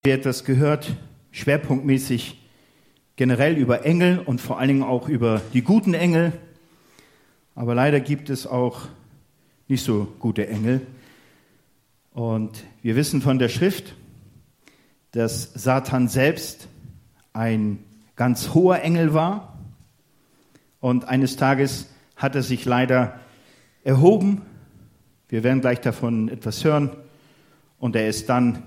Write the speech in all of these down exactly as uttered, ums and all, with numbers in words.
Wir etwas gehört, schwerpunktmäßig generell über Engel und vor allen Dingen auch über die guten Engel. Aber leider gibt es auch nicht so gute Engel. Und wir wissen von der Schrift, dass Satan selbst ein ganz hoher Engel war. Und eines Tages hat er sich leider erhoben. Wir werden gleich davon etwas hören. Und er ist dann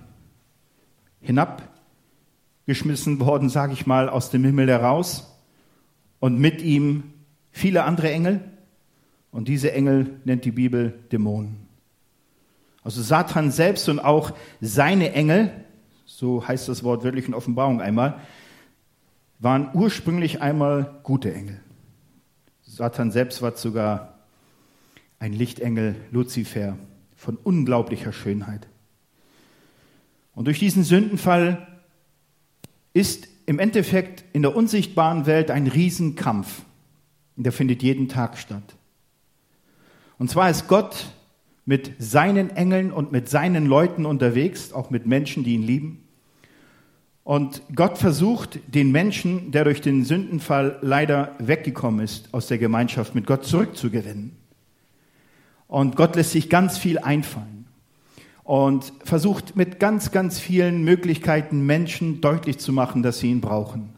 hinabgeschmissen worden, sage ich mal, aus dem Himmel heraus. Und mit ihm viele andere Engel. Und diese Engel nennt die Bibel Dämonen. Also Satan selbst und auch seine Engel, so heißt das Wort wörtlich in Offenbarung einmal, waren ursprünglich einmal gute Engel. Satan selbst war sogar ein Lichtengel, Luzifer, von unglaublicher Schönheit. Und durch diesen Sündenfall ist im Endeffekt in der unsichtbaren Welt ein Riesenkampf. Und der findet jeden Tag statt. Und zwar ist Gott mit seinen Engeln und mit seinen Leuten unterwegs, auch mit Menschen, die ihn lieben. Und Gott versucht, den Menschen, der durch den Sündenfall leider weggekommen ist, aus der Gemeinschaft mit Gott zurückzugewinnen. Und Gott lässt sich ganz viel einfallen. Und versucht mit ganz, ganz vielen Möglichkeiten Menschen deutlich zu machen, dass sie ihn brauchen.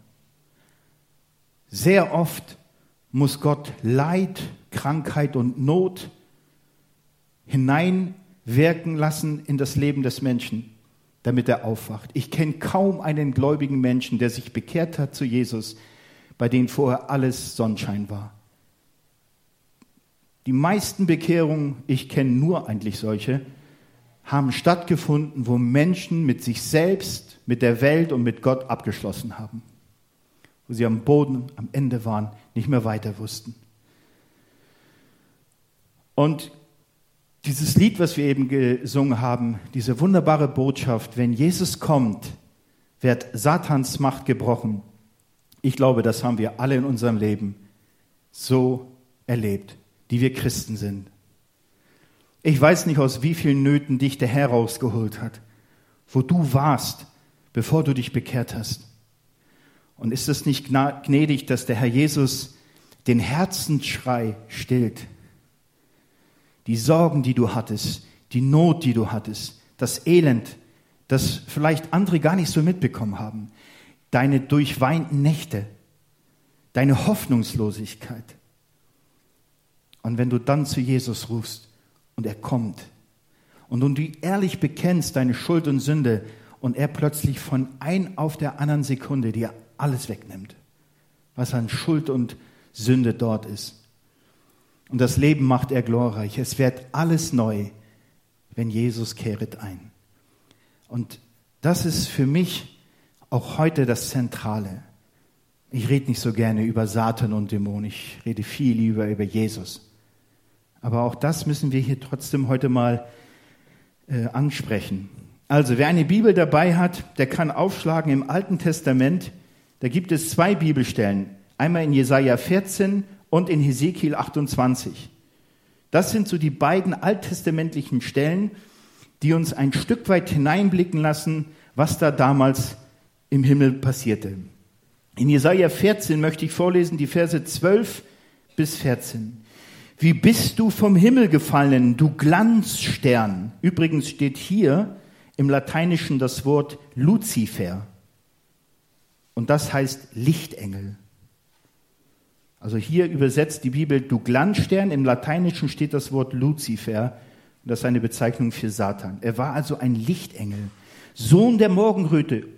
Sehr oft muss Gott Leid, Krankheit und Not hineinwirken lassen in das Leben des Menschen, damit er aufwacht. Ich kenne kaum einen gläubigen Menschen, der sich bekehrt hat zu Jesus, bei dem vorher alles Sonnenschein war. Die meisten Bekehrungen, ich kenne nur eigentlich solche, haben stattgefunden, wo Menschen mit sich selbst, mit der Welt und mit Gott abgeschlossen haben. Wo sie am Boden, am Ende waren, nicht mehr weiter wussten. Und dieses Lied, was wir eben gesungen haben, diese wunderbare Botschaft, wenn Jesus kommt, wird Satans Macht gebrochen. Ich glaube, das haben wir alle in unserem Leben so erlebt, die wir Christen sind. Ich weiß nicht, aus wie vielen Nöten dich der Herr rausgeholt hat, wo du warst, bevor du dich bekehrt hast. Und ist es nicht gnädig, dass der Herr Jesus den Herzensschrei stillt? Die Sorgen, die du hattest, die Not, die du hattest, das Elend, das vielleicht andere gar nicht so mitbekommen haben, deine durchweinten Nächte, deine Hoffnungslosigkeit. Und wenn du dann zu Jesus rufst, und er kommt. Und du ehrlich bekennst deine Schuld und Sünde und er plötzlich von ein auf der anderen Sekunde dir alles wegnimmt, was an Schuld und Sünde dort ist. Und das Leben macht er glorreich. Es wird alles neu, wenn Jesus kehret ein. Und das ist für mich auch heute das Zentrale. Ich rede nicht so gerne über Satan und Dämonen. Ich rede viel lieber über Jesus. Aber auch das müssen wir hier trotzdem heute mal äh, ansprechen. Also, wer eine Bibel dabei hat, der kann aufschlagen im Alten Testament. Da gibt es zwei Bibelstellen. Einmal in Jesaja vierzehn und in Hesekiel achtundzwanzig. Das sind so die beiden alttestamentlichen Stellen, die uns ein Stück weit hineinblicken lassen, was da damals im Himmel passierte. In Jesaja vierzehn möchte ich vorlesen die Verse zwölf bis vierzehn. Wie bist du vom Himmel gefallen, du Glanzstern? Übrigens steht hier im Lateinischen das Wort Luzifer. Und das heißt Lichtengel. Also hier übersetzt die Bibel du Glanzstern. Im Lateinischen steht das Wort Luzifer. Und das ist eine Bezeichnung für Satan. Er war also ein Lichtengel. Sohn der Morgenröte.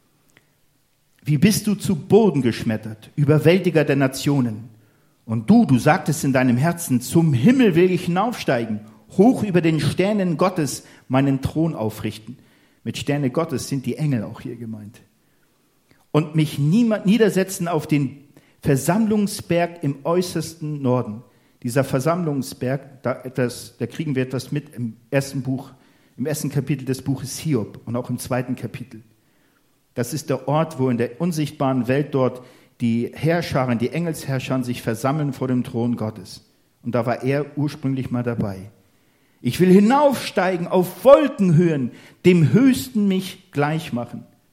Wie bist du zu Boden geschmettert, Überwältiger der Nationen? Und du, du sagtest in deinem Herzen, zum Himmel will ich hinaufsteigen, hoch über den Sternen Gottes meinen Thron aufrichten. Mit Sterne Gottes sind die Engel auch hier gemeint. Und mich niemand niedersetzen auf den Versammlungsberg im äußersten Norden. Dieser Versammlungsberg, da, etwas, da kriegen wir etwas mit im ersten Buch, im ersten Kapitel des Buches Hiob und auch im zweiten Kapitel. Das ist der Ort, wo in der unsichtbaren Welt dort die Herrscharen, die Engelsherrscher sich versammeln vor dem Thron Gottes. Und da war er ursprünglich mal dabei. Ich will hinaufsteigen auf Wolkenhöhen, dem Höchsten mich gleich machen.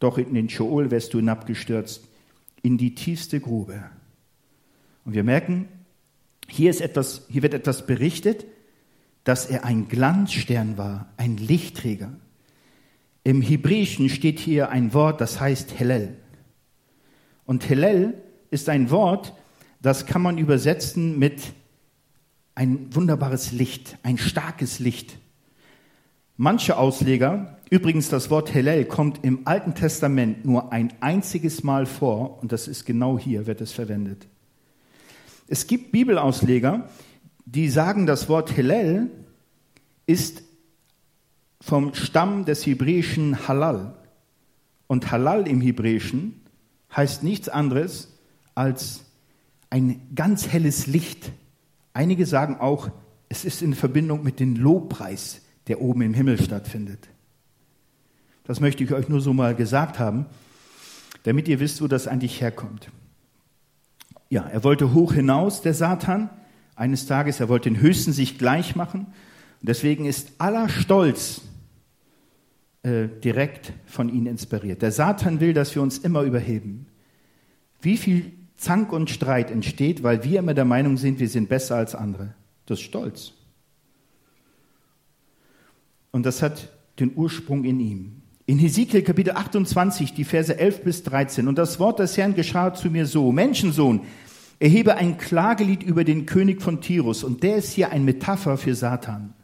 doch in den Scheol wärst du hinabgestürzt, in die tiefste Grube. Und wir merken, hier, ist etwas, hier wird etwas berichtet, dass er ein Glanzstern war, ein Lichtträger. Im Hebräischen steht hier ein Wort, das heißt Hellel. Und Hellel ist ein Wort, das kann man übersetzen mit ein wunderbares Licht, ein starkes Licht. Manche Ausleger, übrigens das Wort Hellel kommt im Alten Testament nur ein einziges Mal vor, und das ist genau hier, wird es verwendet. Es gibt Bibelausleger, die sagen, das Wort Hellel ist vom Stamm des hebräischen Halal. Und Halal im Hebräischen heißt nichts anderes als ein ganz helles Licht. Einige sagen auch, es ist in Verbindung mit dem Lobpreis, der oben im Himmel stattfindet. Das möchte ich euch nur so mal gesagt haben, damit ihr wisst, wo das eigentlich herkommt. Ja, er wollte hoch hinaus, der Satan, eines Tages, er wollte den Höchsten sich gleich machen. Und deswegen ist aller Stolz äh, direkt von ihm inspiriert. Der Satan will, dass wir uns immer überheben. Wie viel Zank und Streit entsteht, weil wir immer der Meinung sind, wir sind besser als andere. Das ist Stolz. Und das hat den Ursprung in ihm. In Hesekiel Kapitel achtundzwanzig, die Verse elf bis dreizehn. Und das Wort des Herrn geschah zu mir so: Menschensohn, erhebe ein Klagelied über den König von Tirus. Und der ist hier ein Metapher für Satan.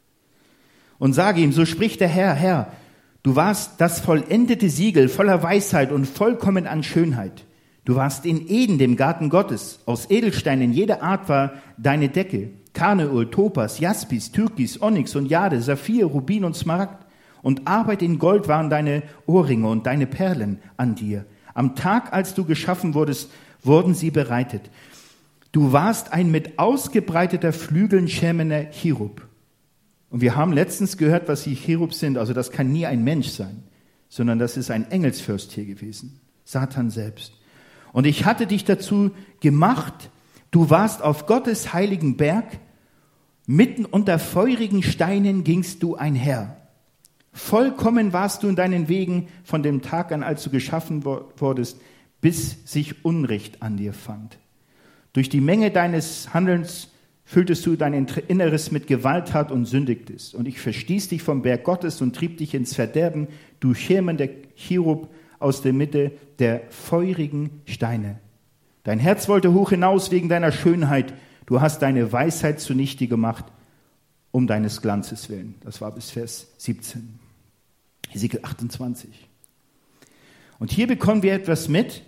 Und sage ihm, so spricht der Herr, Herr, du warst das vollendete Siegel voller Weisheit und vollkommen an Schönheit. Du warst in Eden, dem Garten Gottes. Aus Edelsteinen jeder Art war deine Decke. Karneol, Topas, Jaspis, Türkis, Onyx und Jade, Saphir, Rubin und Smaragd. Und Arbeit in Gold waren deine Ohrringe und deine Perlen an dir. Am Tag, als du geschaffen wurdest, wurden sie bereitet. Du warst ein mit ausgebreiteter Flügeln schämender Cherub. Und wir haben letztens gehört, was die Cherub sind. Also das kann nie ein Mensch sein, sondern das ist ein Engelsfürst hier gewesen. Satan selbst. Und ich hatte dich dazu gemacht, du warst auf Gottes heiligen Berg, mitten unter feurigen Steinen gingst du einher. Vollkommen warst du in deinen Wegen von dem Tag an, als du geschaffen wurdest, bis sich Unrecht an dir fand. Durch die Menge deines Handelns fülltest du dein Inneres mit Gewalttat und sündigtest. Und ich verstieß dich vom Berg Gottes und trieb dich ins Verderben, du schirmender Cherub aus der Mitte der feurigen Steine. Dein Herz wollte hoch hinaus wegen deiner Schönheit. Du hast deine Weisheit zunichte gemacht, um deines Glanzes willen. Das war bis Vers siebzehn. Hesekiel achtundzwanzig. Und hier bekommen wir etwas mit,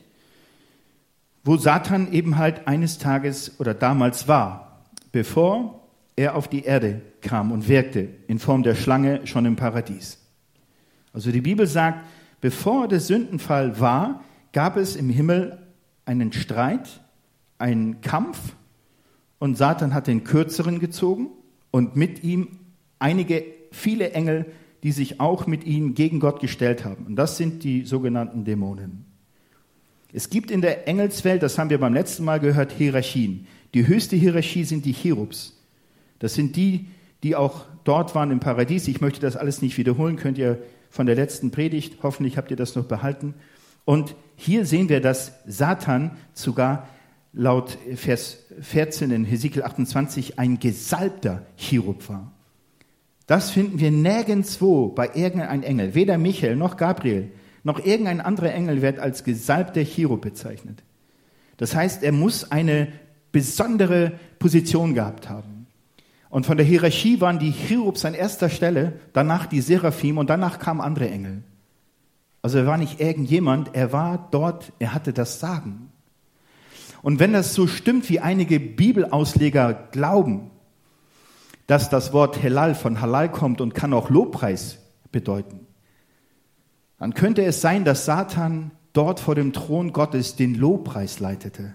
wo Satan eben halt eines Tages oder damals war, bevor er auf die Erde kam und wirkte in Form der Schlange schon im Paradies. Also die Bibel sagt, bevor der Sündenfall war, gab es im Himmel einen Streit, einen Kampf, und Satan hat den Kürzeren gezogen und mit ihm einige, viele Engel, die sich auch mit ihm gegen Gott gestellt haben. Und das sind die sogenannten Dämonen. Es gibt in der Engelswelt, das haben wir beim letzten Mal gehört, Hierarchien. Die höchste Hierarchie sind die Cherubs. Das sind die, die auch dort waren im Paradies. Ich möchte das alles nicht wiederholen, könnt ihr von der letzten Predigt, hoffentlich habt ihr das noch behalten. Und hier sehen wir, dass Satan sogar laut Vers vierzehn in Hesekiel achtundzwanzig ein gesalbter Cherub war. Das finden wir nirgendwo bei irgendeinem Engel. Weder Michael noch Gabriel noch irgendein anderer Engel wird als gesalbter Cherub bezeichnet. Das heißt, er muss eine besondere Position gehabt haben. Und von der Hierarchie waren die Cherubs an erster Stelle, danach die Seraphim und danach kamen andere Engel. Also er war nicht irgendjemand, er war dort, er hatte das Sagen. Und wenn das so stimmt, wie einige Bibelausleger glauben, dass das Wort Helal von Halal kommt und kann auch Lobpreis bedeuten, dann könnte es sein, dass Satan dort vor dem Thron Gottes den Lobpreis leitete.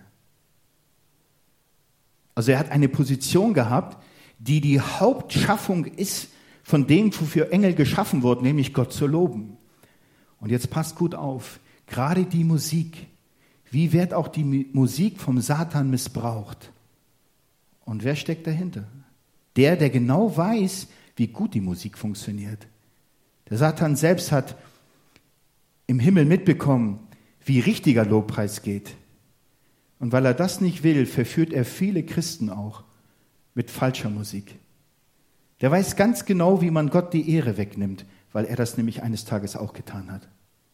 Also er hat eine Position gehabt, die die Hauptschaffung ist von dem, wofür Engel geschaffen wurden, nämlich Gott zu loben. Und jetzt passt gut auf, gerade die Musik, wie wird auch die Musik vom Satan missbraucht? Und wer steckt dahinter? Der, der genau weiß, wie gut die Musik funktioniert. Der Satan selbst hat im Himmel mitbekommen, wie richtiger Lobpreis geht. Und weil er das nicht will, verführt er viele Christen auch mit falscher Musik. Der weiß ganz genau, wie man Gott die Ehre wegnimmt, weil er das nämlich eines Tages auch getan hat.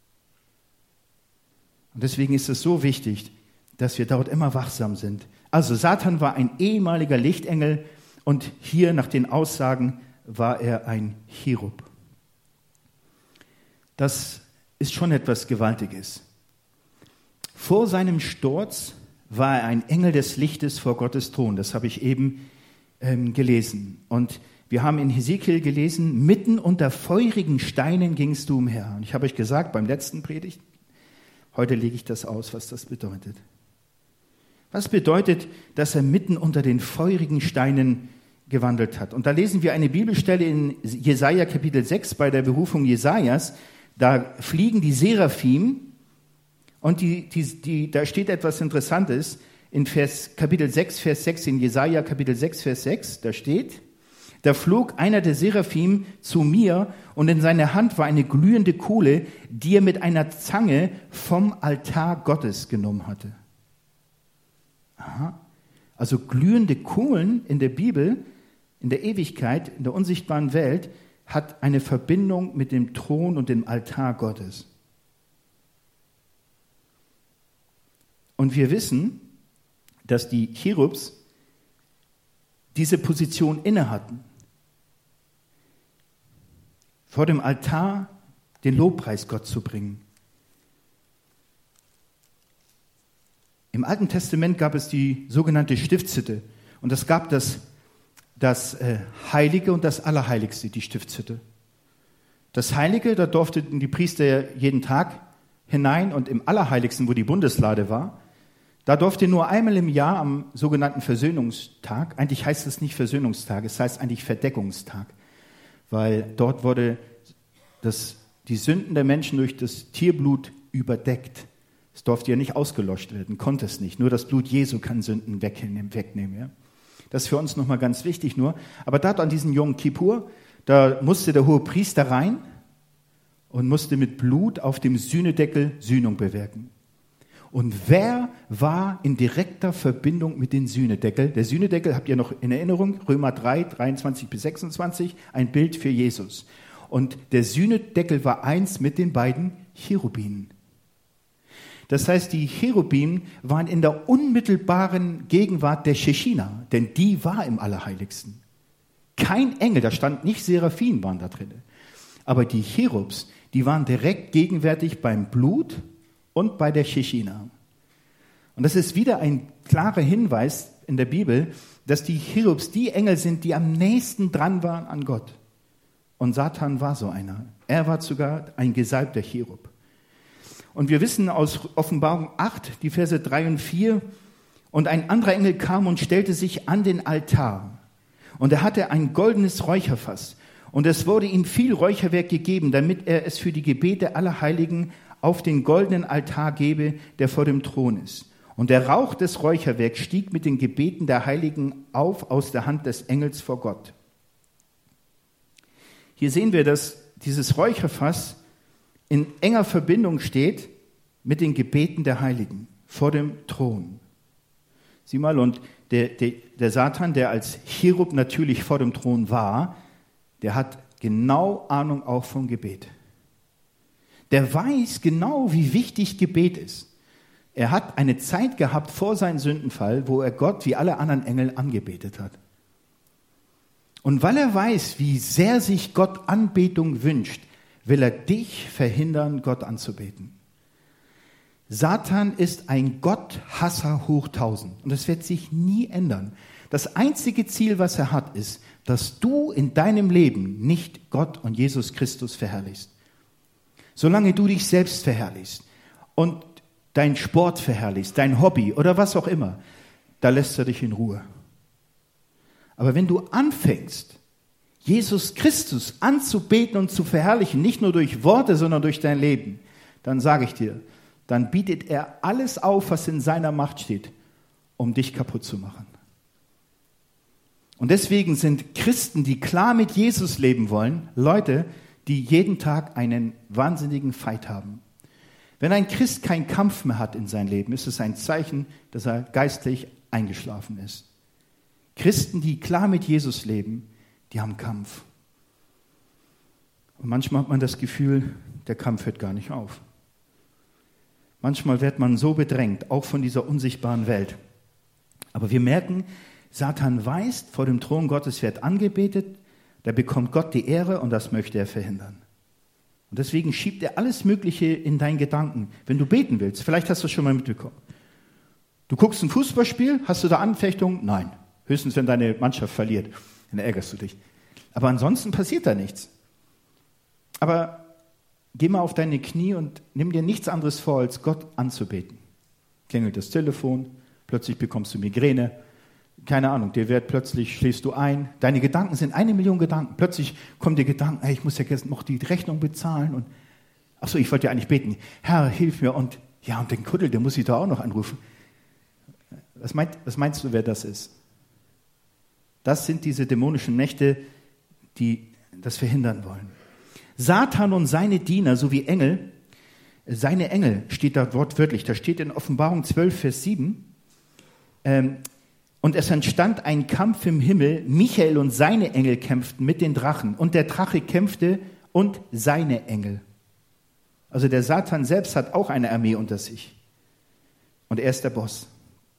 Und deswegen ist es so wichtig, dass wir dort immer wachsam sind. Also Satan war ein ehemaliger Lichtengel und hier nach den Aussagen war er ein Cherub. Das ist schon etwas Gewaltiges. Vor seinem Sturz war er ein Engel des Lichtes vor Gottes Thron. Das habe ich eben ähm, gelesen. Und wir haben in Hesekiel gelesen, mitten unter feurigen Steinen gingst du umher. Und ich habe euch gesagt beim letzten Predigt, heute lege ich das aus, was das bedeutet. Was bedeutet, dass er mitten unter den feurigen Steinen gewandelt hat? Und da lesen wir eine Bibelstelle in Jesaja Kapitel sechs bei der Berufung Jesajas. Da fliegen die Seraphim und die, die, die, da steht etwas Interessantes in Vers, Kapitel sechs, Vers sechs, in Jesaja Kapitel sechs, Vers sechs, da steht, da flog einer der Seraphim zu mir und in seiner Hand war eine glühende Kohle, die er mit einer Zange vom Altar Gottes genommen hatte. Aha. Also glühende Kohlen in der Bibel, in der Ewigkeit, in der unsichtbaren Welt, hat eine Verbindung mit dem Thron und dem Altar Gottes. Und wir wissen, dass die Cherubs diese Position inne hatten. Vor dem Altar den Lobpreis Gott zu bringen. Im Alten Testament gab es die sogenannte Stiftshütte. Und es gab das, das äh, Heilige und das Allerheiligste, die Stiftshütte. Das Heilige, da durften die Priester jeden Tag hinein, und im Allerheiligsten, wo die Bundeslade war, da durfte nur einmal im Jahr am sogenannten Versöhnungstag, eigentlich heißt es nicht Versöhnungstag, es heißt eigentlich Verdeckungstag, weil dort wurde das, die Sünden der Menschen durch das Tierblut überdeckt. Es durfte ja nicht ausgelöscht werden, konnte es nicht. Nur das Blut Jesu kann Sünden wegnehmen. wegnehmen ja. Das ist für uns nochmal ganz wichtig nur. Aber dort an diesem Yom Kippur, da musste der hohe Priester rein und musste mit Blut auf dem Sühnedeckel Sühnung bewirken. Und wer war in direkter Verbindung mit dem Sühnedeckel? Der Sühnedeckel, habt ihr noch in Erinnerung, Römer drei, dreiundzwanzig bis sechsundzwanzig, ein Bild für Jesus. Und der Sühnedeckel war eins mit den beiden Cherubinen. Das heißt, die Cherubim waren in der unmittelbaren Gegenwart der Shechina, denn die war im Allerheiligsten. Kein Engel, da stand nicht Seraphim, waren da drin. Aber die Cherubs, die waren direkt gegenwärtig beim Blut und bei der Shechina. Und das ist wieder ein klarer Hinweis in der Bibel, dass die Cherubs die Engel sind, die am nächsten dran waren an Gott. Und Satan war so einer. Er war sogar ein gesalbter Cherub. Und wir wissen aus Offenbarung acht, die Verse drei und vier, und ein anderer Engel kam und stellte sich an den Altar. Und er hatte ein goldenes Räucherfass. Und es wurde ihm viel Räucherwerk gegeben, damit er es für die Gebete aller Heiligen auf den goldenen Altar gebe, der vor dem Thron ist. Und der Rauch des Räucherwerks stieg mit den Gebeten der Heiligen auf aus der Hand des Engels vor Gott. Hier sehen wir, dass dieses Räucherfass in enger Verbindung steht mit den Gebeten der Heiligen vor dem Thron. Sieh mal, und der, der, der Satan, der als Cherub natürlich vor dem Thron war, der hat genau Ahnung auch vom Gebet. Der weiß genau, wie wichtig Gebet ist. Er hat eine Zeit gehabt vor seinem Sündenfall, wo er Gott wie alle anderen Engel angebetet hat. Und weil er weiß, wie sehr sich Gott Anbetung wünscht, will er dich verhindern, Gott anzubeten. Satan ist ein Gotthasser hoch tausend. Und das wird sich nie ändern. Das einzige Ziel, was er hat, ist, dass du in deinem Leben nicht Gott und Jesus Christus verherrlichst. Solange du dich selbst verherrlichst und dein Sport verherrlichst, dein Hobby oder was auch immer, da lässt er dich in Ruhe. Aber wenn du anfängst, Jesus Christus anzubeten und zu verherrlichen, nicht nur durch Worte, sondern durch dein Leben, dann sage ich dir, dann bietet er alles auf, was in seiner Macht steht, um dich kaputt zu machen. Und deswegen sind Christen, die klar mit Jesus leben wollen, Leute, die jeden Tag einen wahnsinnigen Fight haben. Wenn ein Christ keinen Kampf mehr hat in seinem Leben, ist es ein Zeichen, dass er geistlich eingeschlafen ist. Christen, die klar mit Jesus leben, die haben Kampf. Und manchmal hat man das Gefühl, der Kampf hört gar nicht auf. Manchmal wird man so bedrängt, auch von dieser unsichtbaren Welt. Aber wir merken, Satan weiß, vor dem Thron Gottes wird angebetet, da bekommt Gott die Ehre und das möchte er verhindern. Und deswegen schiebt er alles Mögliche in deinen Gedanken. Wenn du beten willst, vielleicht hast du es schon mal mitbekommen. Du guckst ein Fußballspiel, hast du da Anfechtungen? Nein. Höchstens, wenn deine Mannschaft verliert. Dann ärgerst du dich. Aber ansonsten passiert da nichts. Aber geh mal auf deine Knie und nimm dir nichts anderes vor, als Gott anzubeten. Klingelt das Telefon, plötzlich bekommst du Migräne. Keine Ahnung, dir wird plötzlich, schläfst du ein. Deine Gedanken sind eine Million Gedanken. Plötzlich kommen dir Gedanken, hey, ich muss ja jetzt noch die Rechnung bezahlen. Und ach so, ich wollte ja eigentlich beten. Herr, hilf mir. Und ja, und den Kuddel, den muss ich da auch noch anrufen. Was, meint, was meinst du, wer das ist? Das sind diese dämonischen Mächte, die das verhindern wollen. Satan und seine Diener sowie Engel, seine Engel steht da wortwörtlich, da steht in Offenbarung zwölf, Vers sieben, ähm, und es entstand ein Kampf im Himmel, Michael und seine Engel kämpften mit den Drachen und der Drache kämpfte und seine Engel. Also der Satan selbst hat auch eine Armee unter sich und er ist der Boss.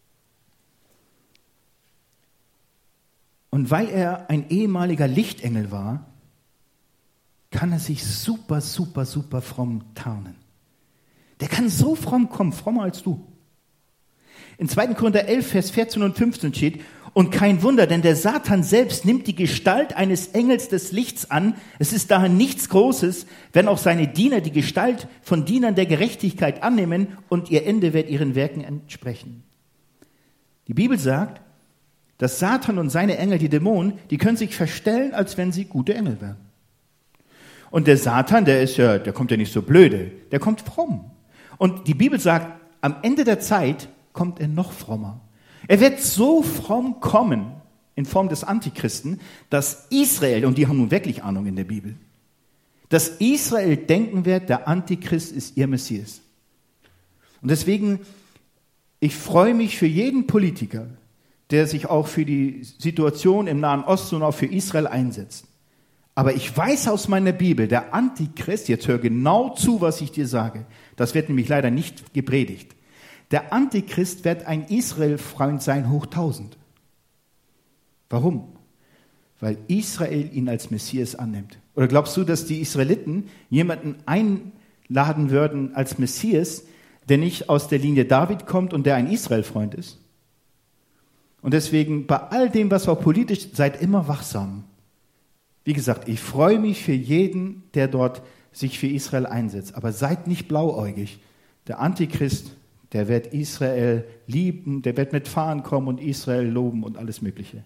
Und weil er ein ehemaliger Lichtengel war, kann er sich super, super, super fromm tarnen. Der kann so fromm kommen, frommer als du. In zweiter Korinther elf, Vers vierzehn und fünfzehn steht, und kein Wunder, denn der Satan selbst nimmt die Gestalt eines Engels des Lichts an. Es ist daher nichts Großes, wenn auch seine Diener die Gestalt von Dienern der Gerechtigkeit annehmen und ihr Ende wird ihren Werken entsprechen. Die Bibel sagt, dass Satan und seine Engel, die Dämonen, die können sich verstellen, als wenn sie gute Engel wären. Und der Satan, der ist ja, der kommt ja nicht so blöde, der kommt fromm. Und die Bibel sagt, am Ende der Zeit kommt er noch frommer. Er wird so fromm kommen, in Form des Antichristen, dass Israel, und die haben nun wirklich Ahnung in der Bibel, dass Israel denken wird, der Antichrist ist ihr Messias. Und deswegen, ich freue mich für jeden Politiker, der sich auch für die Situation im Nahen Osten und auch für Israel einsetzt. Aber ich weiß aus meiner Bibel, der Antichrist, jetzt hör genau zu, was ich dir sage, das wird nämlich leider nicht gepredigt. Der Antichrist wird ein Israel-Freund sein hoch tausend. Warum? Weil Israel ihn als Messias annimmt. Oder glaubst du, dass die Israeliten jemanden einladen würden als Messias, der nicht aus der Linie David kommt und der ein Israel-Freund ist? Und deswegen, bei all dem, was auch politisch, seid immer wachsam. Wie gesagt, ich freue mich für jeden, der dort sich für Israel einsetzt. Aber seid nicht blauäugig. Der Antichrist, der wird Israel lieben, der wird mit Fahnen kommen und Israel loben und alles Mögliche.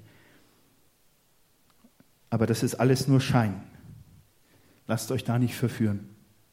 Aber das ist alles nur Schein. Lasst euch da nicht verführen.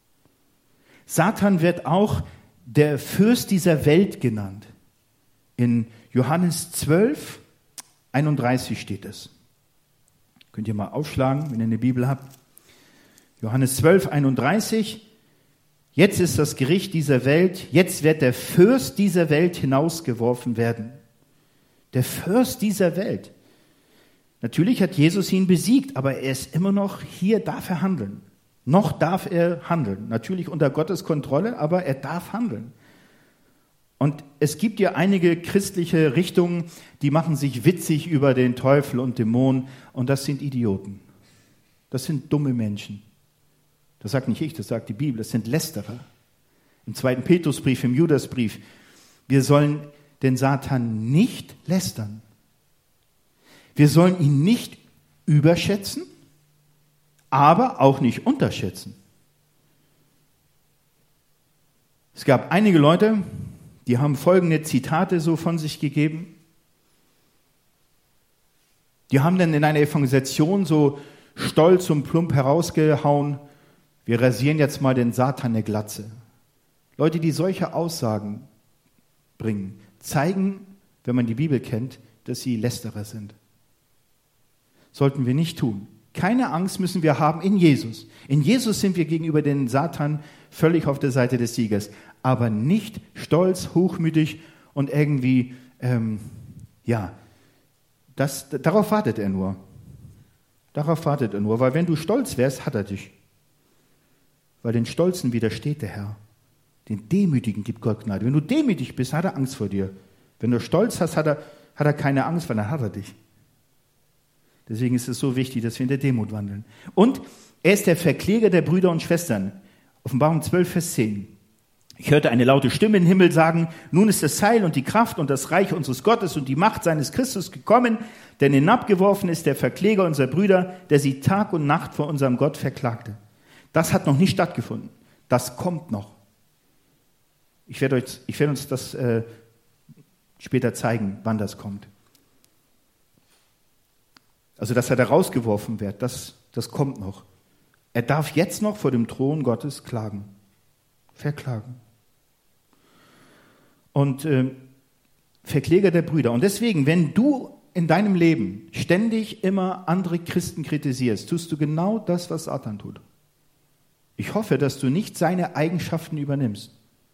Satan wird auch der Fürst dieser Welt genannt. In Johannes zwölf, einunddreißig steht es. Könnt ihr mal aufschlagen, wenn ihr eine Bibel habt. Johannes zwölf, einunddreißig. Jetzt ist das Gericht dieser Welt, jetzt wird der Fürst dieser Welt hinausgeworfen werden. Der Fürst dieser Welt. Natürlich hat Jesus ihn besiegt, aber er ist immer noch hier, darf er handeln. Noch darf er handeln. Natürlich unter Gottes Kontrolle, aber er darf handeln. Und es gibt ja einige christliche Richtungen, die machen sich witzig über den Teufel und Dämonen, und das sind Idioten. Das sind dumme Menschen. Das sagt nicht ich, das sagt die Bibel, das sind Lästerer. Im zweiten Petrusbrief, im Judasbrief, wir sollen den Satan nicht lästern. Wir sollen ihn nicht überschätzen, aber auch nicht unterschätzen. Es gab einige Leute, die haben folgende Zitate so von sich gegeben. Die haben dann in einer Evangelisation so stolz und plump herausgehauen, wir rasieren jetzt mal den Satan eine Glatze. Leute, die solche Aussagen bringen, zeigen, wenn man die Bibel kennt, dass sie Lästerer sind. Sollten wir nicht tun. Keine Angst müssen wir haben in Jesus. In Jesus sind wir gegenüber dem Satan völlig auf der Seite des Siegers. Aber nicht stolz, hochmütig und irgendwie, ähm, ja, das, darauf wartet er nur. Darauf wartet er nur, weil wenn du stolz wärst, hat er dich. Weil den Stolzen widersteht der Herr. Den Demütigen gibt Gott Gnade. Wenn du demütig bist, hat er Angst vor dir. Wenn du Stolz hast, hat er, hat er keine Angst, weil dann hat er dich. Deswegen ist es so wichtig, dass wir in der Demut wandeln. Und er ist der Verkläger der Brüder und Schwestern. Offenbarung zwölf, Vers zehn. Ich hörte eine laute Stimme im Himmel sagen, nun ist das Heil und die Kraft und das Reich unseres Gottes und die Macht seines Christus gekommen, denn hinabgeworfen ist der Verkläger unserer Brüder, der sie Tag und Nacht vor unserem Gott verklagte. Das hat noch nicht stattgefunden. Das kommt noch. Ich werde, euch, ich werde uns das äh, später zeigen, wann das kommt. Also, dass er da rausgeworfen wird, das, das kommt noch. Er darf jetzt noch vor dem Thron Gottes klagen. Verklagen. Und äh, Verkläger der Brüder. Und deswegen, wenn du in deinem Leben ständig immer andere Christen kritisierst, tust du genau das, was Satan tut. Ich hoffe, dass du nicht seine Eigenschaften übernimmst.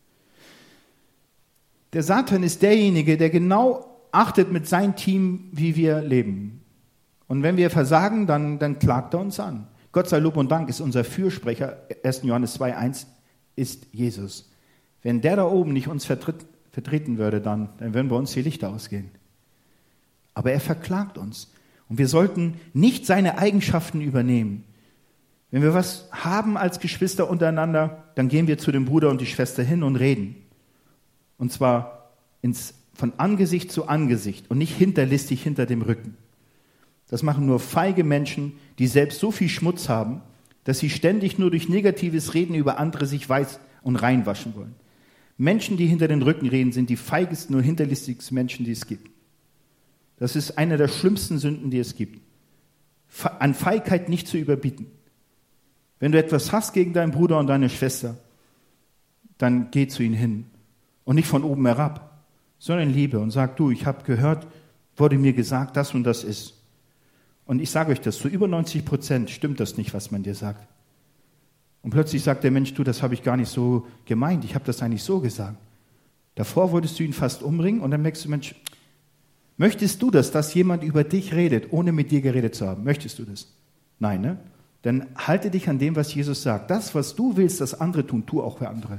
Der Satan ist derjenige, der genau achtet mit seinem Team, wie wir leben. Und wenn wir versagen, dann, dann klagt er uns an. Gott sei Lob und Dank ist unser Fürsprecher, erster Johannes zwei, eins, ist Jesus. Wenn der da oben nicht uns vertritt, vertreten würde, dann, dann würden bei uns die Lichter ausgehen. Aber er verklagt uns. Und wir sollten nicht seine Eigenschaften übernehmen. Wenn wir was haben als Geschwister untereinander, dann gehen wir zu dem Bruder und die Schwester hin und reden. Und zwar ins, von Angesicht zu Angesicht und nicht hinterlistig hinter dem Rücken. Das machen nur feige Menschen, die selbst so viel Schmutz haben, dass sie ständig nur durch negatives Reden über andere sich weiß und reinwaschen wollen. Menschen, die hinter den Rücken reden, sind die feigesten und hinterlistigsten Menschen, die es gibt. Das ist eine der schlimmsten Sünden, die es gibt. An Feigheit nicht zu überbieten. Wenn du etwas hast gegen deinen Bruder und deine Schwester, dann geh zu ihnen hin. Und nicht von oben herab, sondern in Liebe und sag, du, ich habe gehört, wurde mir gesagt, das und das ist. Und ich sage euch das, zu über neunzig Prozent stimmt das nicht, was man dir sagt. Und plötzlich sagt der Mensch, du, das habe ich gar nicht so gemeint, ich habe das eigentlich so gesagt. Davor wolltest du ihn fast umbringen und dann merkst du, Mensch, möchtest du das, dass jemand über dich redet, ohne mit dir geredet zu haben? Möchtest du das? Nein, ne? Dann halte dich an dem, was Jesus sagt. Das, was du willst, dass andere tun, tu auch für andere.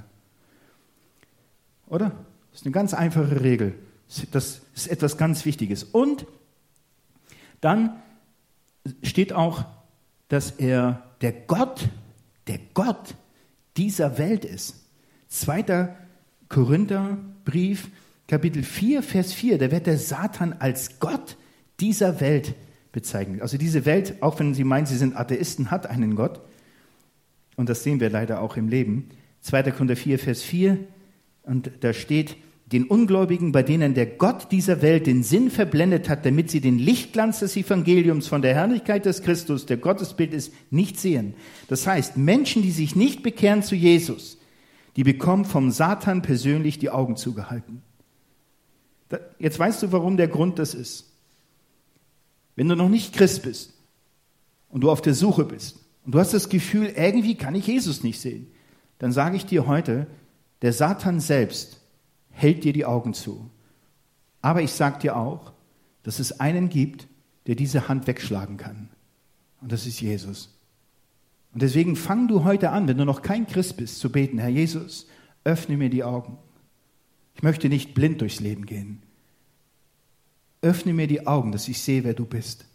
Oder? Das ist eine ganz einfache Regel. Das ist etwas ganz Wichtiges. Und dann steht auch, dass er der Gott, der Gott dieser Welt ist. zweiter Korintherbrief, Kapitel vier, Vers vier, da wird der Satan als Gott dieser Welt bezeichnet. Also diese Welt, auch wenn Sie meinen, Sie sind Atheisten, hat einen Gott. Und das sehen wir leider auch im Leben. zweiter Korinther vier, Vers vier, und da steht, den Ungläubigen, bei denen der Gott dieser Welt den Sinn verblendet hat, damit sie den Lichtglanz des Evangeliums von der Herrlichkeit des Christus, der Gottesbild ist, nicht sehen. Das heißt, Menschen, die sich nicht bekehren zu Jesus, die bekommen vom Satan persönlich die Augen zugehalten. Jetzt weißt du, warum der Grund das ist. Wenn du noch nicht Christ bist und du auf der Suche bist und du hast das Gefühl, irgendwie kann ich Jesus nicht sehen, dann sage ich dir heute, der Satan selbst hält dir die Augen zu. Aber ich sage dir auch, dass es einen gibt, der diese Hand wegschlagen kann. Und das ist Jesus. Und deswegen fang du heute an, wenn du noch kein Christ bist, zu beten, Herr Jesus, öffne mir die Augen. Ich möchte nicht blind durchs Leben gehen. Öffne mir die Augen, dass ich sehe, wer du bist.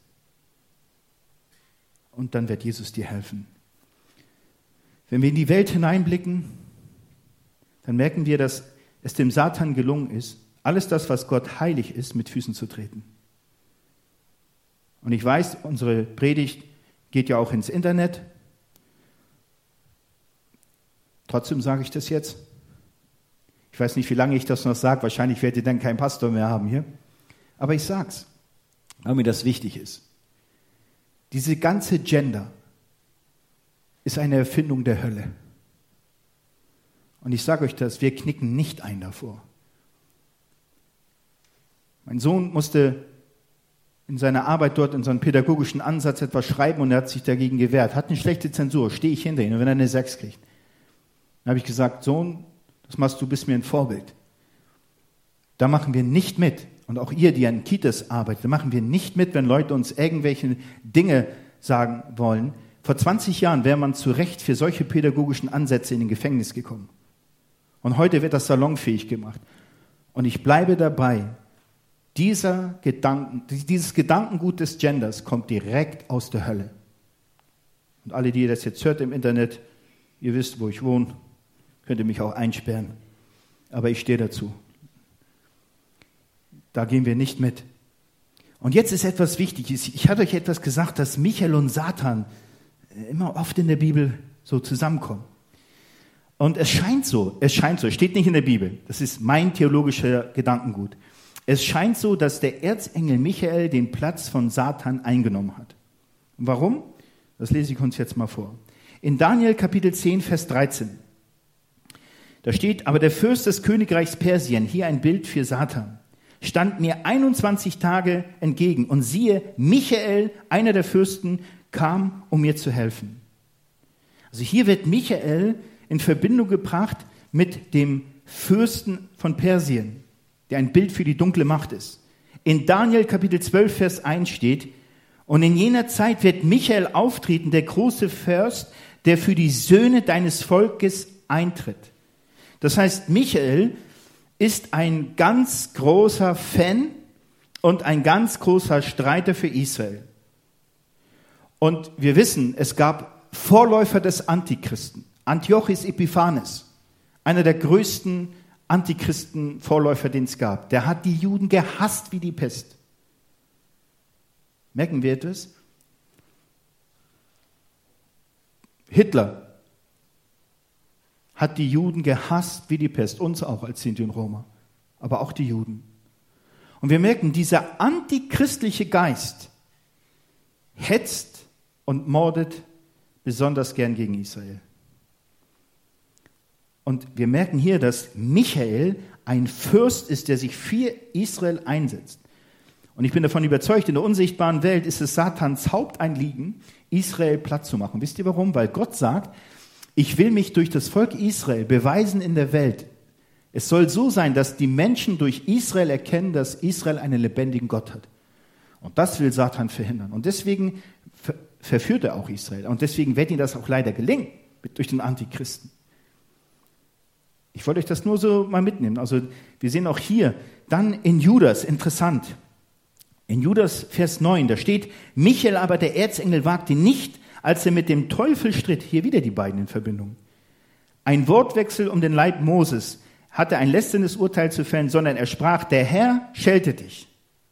Und dann wird Jesus dir helfen. Wenn wir in die Welt hineinblicken, dann merken wir, dass es dem Satan gelungen ist, alles das, was Gott heilig ist, mit Füßen zu treten. Und ich weiß, unsere Predigt geht ja auch ins Internet. Trotzdem sage ich das jetzt. Ich weiß nicht, wie lange ich das noch sage. Wahrscheinlich werdet ihr dann keinen Pastor mehr haben hier. Aber ich sage es, weil mir das wichtig ist. Diese ganze Gender ist eine Erfindung der Hölle. Und ich sage euch das, wir knicken nicht ein davor. Mein Sohn musste in seiner Arbeit dort in so einem pädagogischen Ansatz etwas schreiben und er hat sich dagegen gewehrt. Hat eine schlechte Zensur, stehe ich hinter ihm, wenn er eine sechs kriegt. Dann habe ich gesagt, Sohn, das machst du, bist mir ein Vorbild. Da machen wir nicht mit. Und auch ihr, die an Kitas arbeitet, da machen wir nicht mit, wenn Leute uns irgendwelche Dinge sagen wollen. Vor zwanzig Jahren wäre man zu Recht für solche pädagogischen Ansätze in den Gefängnis gekommen. Und heute wird das salonfähig gemacht. Und ich bleibe dabei, dieser Gedanken, dieses Gedankengut des Genders kommt direkt aus der Hölle. Und alle, die das jetzt hört im Internet, ihr wisst, wo ich wohne, könnt ihr mich auch einsperren. Aber ich stehe dazu. Da gehen wir nicht mit. Und jetzt ist etwas Wichtiges. Ich hatte euch etwas gesagt, dass Michael und Satan immer oft in der Bibel so zusammenkommen. Und es scheint so, es scheint so, es steht nicht in der Bibel, das ist mein theologischer Gedankengut. Es scheint so, dass der Erzengel Michael den Platz von Satan eingenommen hat. Und warum? Das lese ich uns jetzt mal vor. In Daniel Kapitel zehn, Vers dreizehn. Da steht, aber der Fürst des Königreichs Persien, hier ein Bild für Satan, stand mir einundzwanzig Tage entgegen und siehe, Michael, einer der Fürsten, kam, um mir zu helfen. Also hier wird Michael in Verbindung gebracht mit dem Fürsten von Persien, der ein Bild für die dunkle Macht ist. In Daniel Kapitel zwölf, Vers eins steht, und in jener Zeit wird Michael auftreten, der große Fürst, der für die Söhne deines Volkes eintritt. Das heißt, Michael ist ein ganz großer Fan und ein ganz großer Streiter für Israel. Und wir wissen, es gab Vorläufer des Antichristen. Antiochus Epiphanes, einer der größten Antichristen-Vorläufer, den es gab. Der hat die Juden gehasst wie die Pest. Merken wir etwas? Hitler hat die Juden gehasst wie die Pest, uns auch als Sinti und Roma, aber auch die Juden. Und wir merken, dieser antichristliche Geist hetzt und mordet besonders gern gegen Israel. Und wir merken hier, dass Michael ein Fürst ist, der sich für Israel einsetzt. Und ich bin davon überzeugt, in der unsichtbaren Welt ist es Satans Hauptanliegen, Israel platt zu machen. Wisst ihr warum? Weil Gott sagt, ich will mich durch das Volk Israel beweisen in der Welt. Es soll so sein, dass die Menschen durch Israel erkennen, dass Israel einen lebendigen Gott hat. Und das will Satan verhindern. Und deswegen ver- verführt er auch Israel. Und deswegen wird ihm das auch leider gelingen, durch den Antichristen. Ich wollte euch das nur so mal mitnehmen. Also wir sehen auch hier, dann in Judas, interessant. In Judas Vers neun, da steht, Michael aber, der Erzengel, wagte nicht, als er mit dem Teufel stritt, hier wieder die beiden in Verbindung, ein Wortwechsel um den Leib Moses, hatte ein lästerndes Urteil zu fällen, sondern er sprach, der Herr schelte dich.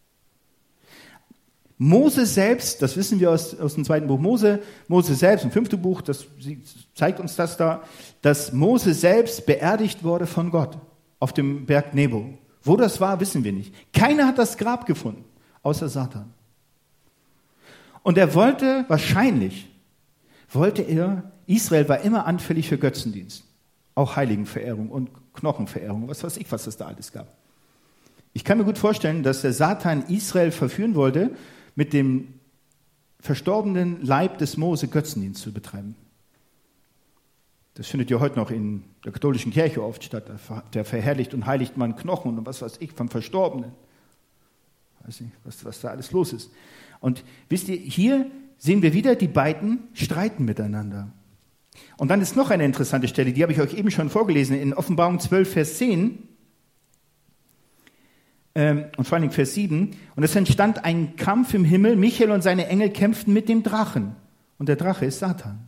Mose selbst, das wissen wir aus, aus dem zweiten Buch Mose, Mose selbst, im fünften Buch, das zeigt uns das da, dass Mose selbst beerdigt wurde von Gott auf dem Berg Nebo. Wo das war, wissen wir nicht. Keiner hat das Grab gefunden, außer Satan. Und er wollte wahrscheinlich, wollte er, Israel war immer anfällig für Götzendienst, auch Heiligenverehrung und Knochenverehrung, was weiß ich, was es da alles gab. Ich kann mir gut vorstellen, dass der Satan Israel verführen wollte, mit dem verstorbenen Leib des Mose Götzendienst zu betreiben. Das findet ja heute noch in der katholischen Kirche oft statt. Da verherrlicht und heiligt man Knochen und was weiß ich vom Verstorbenen. Ich weiß nicht, was, was da alles los ist. Und wisst ihr, hier sehen wir wieder, die beiden streiten miteinander. Und dann ist noch eine interessante Stelle, die habe ich euch eben schon vorgelesen, in Offenbarung zwölf, Vers zehn. Und vor allem Vers sieben. Und es entstand ein Kampf im Himmel. Michael und seine Engel kämpften mit dem Drachen. Und der Drache ist Satan.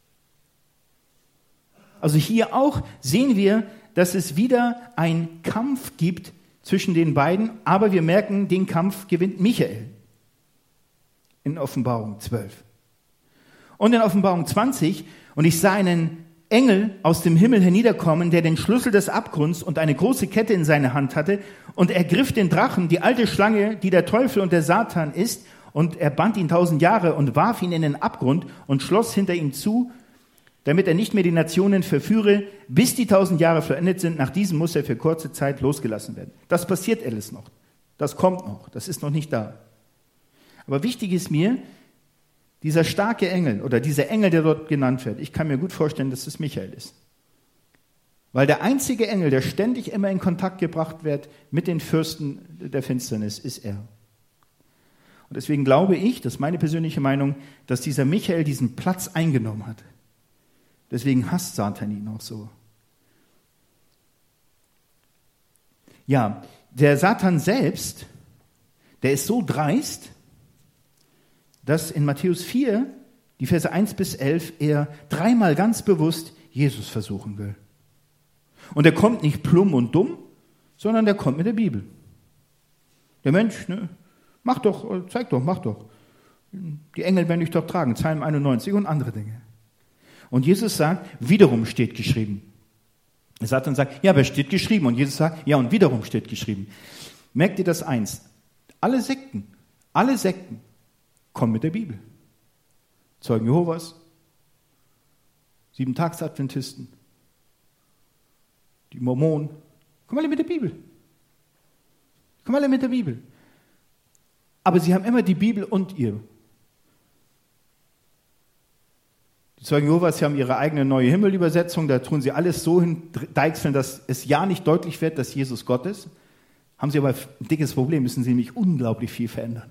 Also hier auch sehen wir, dass es wieder einen Kampf gibt zwischen den beiden. Aber wir merken, den Kampf gewinnt Michael. In Offenbarung zwölf. Und in Offenbarung zwanzig. Und ich sah einen Engel aus dem Himmel herniederkommen, der den Schlüssel des Abgrunds und eine große Kette in seiner Hand hatte und ergriff den Drachen, die alte Schlange, die der Teufel und der Satan ist, und er band ihn tausend Jahre und warf ihn in den Abgrund und schloss hinter ihm zu, damit er nicht mehr die Nationen verführe, bis die tausend Jahre vollendet sind. Nach diesem muss er für kurze Zeit losgelassen werden. Das passiert alles noch. Das kommt noch. Das ist noch nicht da. Aber wichtig ist mir, dieser starke Engel oder dieser Engel, der dort genannt wird, ich kann mir gut vorstellen, dass es Michael ist. Weil der einzige Engel, der ständig immer in Kontakt gebracht wird mit den Fürsten der Finsternis, ist er. Und deswegen glaube ich, das ist meine persönliche Meinung, dass dieser Michael diesen Platz eingenommen hat. Deswegen hasst Satan ihn auch so. Ja, der Satan selbst, der ist so dreist, dass in Matthäus vier, die Verse eins bis elf, er dreimal ganz bewusst Jesus versuchen will. Und er kommt nicht plump und dumm, sondern der kommt mit der Bibel. Der Mensch, ne, mach doch, zeig doch, mach doch. Die Engel werden dich doch tragen, Psalm einundneunzig und andere Dinge. Und Jesus sagt, wiederum steht geschrieben. Satan sagt, ja, aber steht geschrieben. Und Jesus sagt, ja, und wiederum steht geschrieben. Merkt ihr das eins? Alle Sekten, alle Sekten kommen mit der Bibel. Zeugen Jehovas, Sieben-Tags-Adventisten, die Mormonen, kommen alle mit der Bibel. Kommen alle mit der Bibel. Aber sie haben immer die Bibel und ihr. Die Zeugen Jehovas, sie haben ihre eigene Neue Himmel-Übersetzung, da tun sie alles so hindeichseln, dass es ja nicht deutlich wird, dass Jesus Gott ist. Haben sie aber ein dickes Problem, müssen sie nämlich unglaublich viel verändern.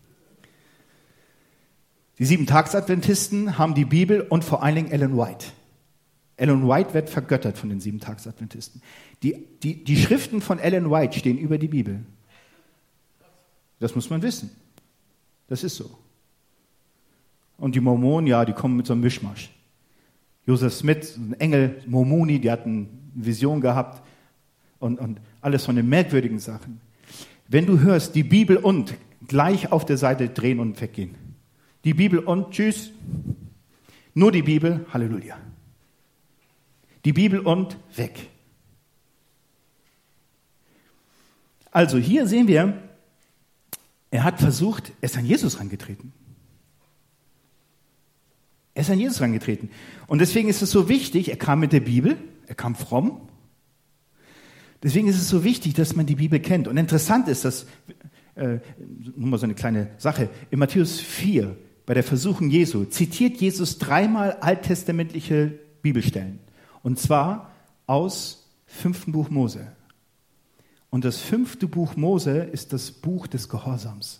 Die Sieben-Tags-Adventisten haben die Bibel und vor allen Dingen Ellen White. Ellen White wird vergöttert von den Sieben-Tags-Adventisten. Die, die, die Schriften von Ellen White stehen über die Bibel. Das muss man wissen. Das ist so. Und die Mormonen, ja, die kommen mit so einem Mischmasch. Joseph Smith, ein Engel, Mormoni, die hatten eine Vision gehabt und, und alles von den merkwürdigen Sachen. Wenn du hörst, die Bibel und, gleich auf der Seite drehen und weggehen. Die Bibel und, tschüss. Nur die Bibel, Halleluja. Die Bibel und, weg. Also hier sehen wir, er hat versucht, er ist an Jesus herangetreten. Er ist an Jesus herangetreten. Und deswegen ist es so wichtig, er kam mit der Bibel, er kam fromm. Deswegen ist es so wichtig, dass man die Bibel kennt. Und interessant ist, dass, äh, nur mal so eine kleine Sache, in Matthäus vier, bei der Versuchung Jesu, zitiert Jesus dreimal alttestamentliche Bibelstellen. Und zwar aus fünften Buch Mose. Und das fünfte Buch Mose ist das Buch des Gehorsams.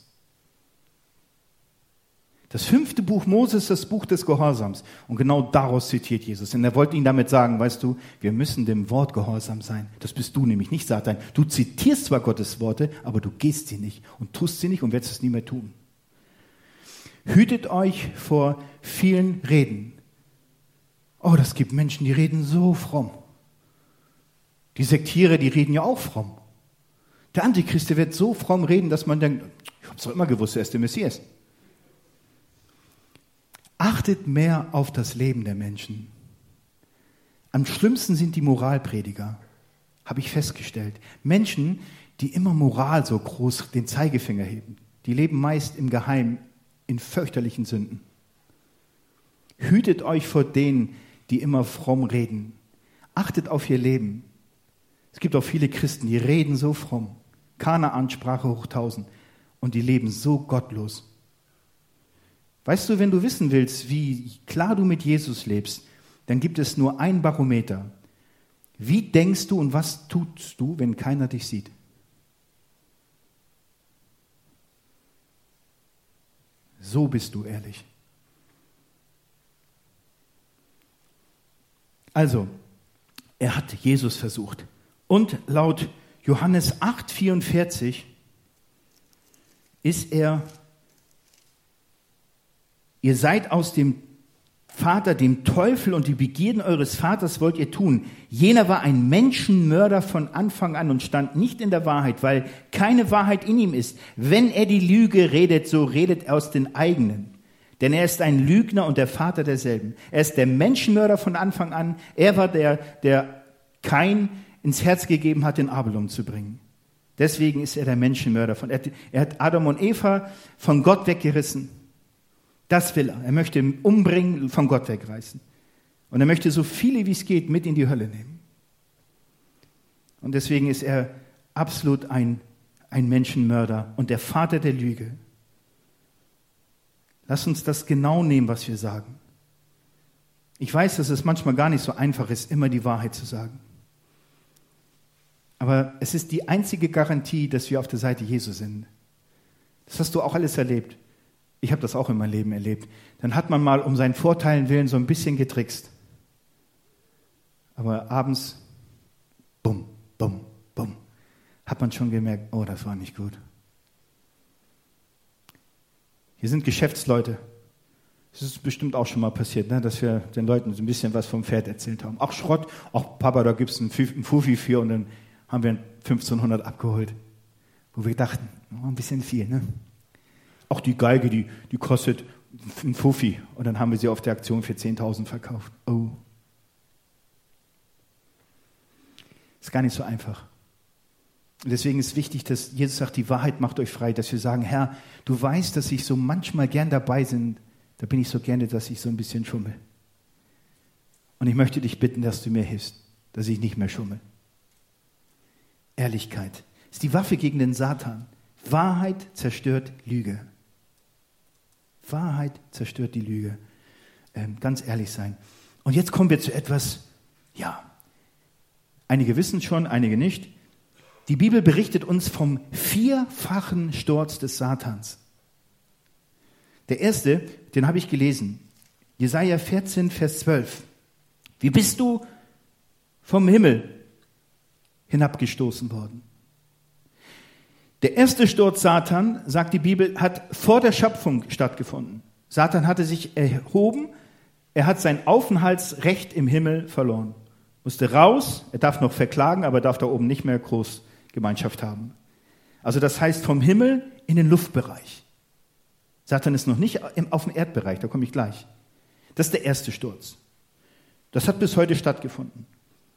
Das fünfte Buch Mose ist das Buch des Gehorsams. Und genau daraus zitiert Jesus. Und er wollte ihnen damit sagen, weißt du, wir müssen dem Wort gehorsam sein. Das bist du nämlich nicht, Satan. Du zitierst zwar Gottes Worte, aber du gehst sie nicht und tust sie nicht und wirst es nie mehr tun. Hütet euch vor vielen Reden. Oh, das gibt Menschen, die reden so fromm. Die Sektiere, die reden ja auch fromm. Der Antichrist, der wird so fromm reden, dass man denkt, ich habe es doch immer gewusst, er ist der Messias. Achtet mehr auf das Leben der Menschen. Am schlimmsten sind die Moralprediger, habe ich festgestellt. Menschen, die immer Moral so groß den Zeigefinger heben, die leben meist im Geheimen in fürchterlichen Sünden. Hütet euch vor denen, die immer fromm reden. Achtet auf ihr Leben. Es gibt auch viele Christen, die reden so fromm. Kanaan-Sprache hoch tausend. Und die leben so gottlos. Weißt du, wenn du wissen willst, wie klar du mit Jesus lebst, dann gibt es nur ein Barometer. Wie denkst du und was tust du, wenn keiner dich sieht? So bist du ehrlich. Also, er hat Jesus versucht. Und laut Johannes acht vierundvierzig ist er, ihr seid aus dem Vater, dem Teufel, und die Begierden eures Vaters wollt ihr tun. Jener war ein Menschenmörder von Anfang an und stand nicht in der Wahrheit, weil keine Wahrheit in ihm ist. Wenn er die Lüge redet, so redet er aus den eigenen. Denn er ist ein Lügner und der Vater derselben. Er ist der Menschenmörder von Anfang an. Er war der, der Kain ins Herz gegeben hat, den Abel umzubringen. Deswegen ist er der Menschenmörder. Von, er, er hat Adam und Eva von Gott weggerissen. Das will er. Er möchte ihn umbringen, von Gott wegreißen. Und er möchte so viele, wie es geht, mit in die Hölle nehmen. Und deswegen ist er absolut ein, ein Menschenmörder und der Vater der Lüge. Lass uns das genau nehmen, was wir sagen. Ich weiß, dass es manchmal gar nicht so einfach ist, immer die Wahrheit zu sagen. Aber es ist die einzige Garantie, dass wir auf der Seite Jesu sind. Das hast du auch alles erlebt. Ich habe das auch in meinem Leben erlebt. Dann hat man mal um seinen Vorteilen willen so ein bisschen getrickst. Aber abends, bumm, bumm, bumm, hat man schon gemerkt, oh, das war nicht gut. Hier sind Geschäftsleute. Das ist bestimmt auch schon mal passiert, ne? Dass wir den Leuten so ein bisschen was vom Pferd erzählt haben. Ach Schrott, ach Papa, da gibt es einen Fuffi für und dann haben wir fünfzehnhundert abgeholt. Wo wir dachten, oh, ein bisschen viel, ne? Auch die Geige, die, die kostet ein Fuffi und dann haben wir sie auf der Aktion für zehntausend verkauft. Oh. Ist gar nicht so einfach. Und deswegen ist wichtig, dass Jesus sagt, die Wahrheit macht euch frei, dass wir sagen, Herr, du weißt, dass ich so manchmal gern dabei bin, da bin ich so gerne, dass ich so ein bisschen schummel. Und ich möchte dich bitten, dass du mir hilfst, dass ich nicht mehr schummel. Ehrlichkeit ist die Waffe gegen den Satan. Wahrheit zerstört Lüge. Wahrheit zerstört die Lüge. Ähm, ganz ehrlich sein. Und jetzt kommen wir zu etwas, ja, einige wissen schon, einige nicht. Die Bibel berichtet uns vom vierfachen Sturz des Satans. Der erste, den habe ich gelesen. Jesaja vierzehn, Vers zwölf. Wie bist du vom Himmel hinabgestoßen worden? Der erste Sturz Satan, sagt die Bibel, hat vor der Schöpfung stattgefunden. Satan hatte sich erhoben, er hat sein Aufenthaltsrecht im Himmel verloren. Musste raus, er darf noch verklagen, aber darf da oben nicht mehr groß Gemeinschaft haben. Also das heißt vom Himmel in den Luftbereich. Satan ist noch nicht auf dem Erdbereich, da komme ich gleich. Das ist der erste Sturz. Das hat bis heute stattgefunden.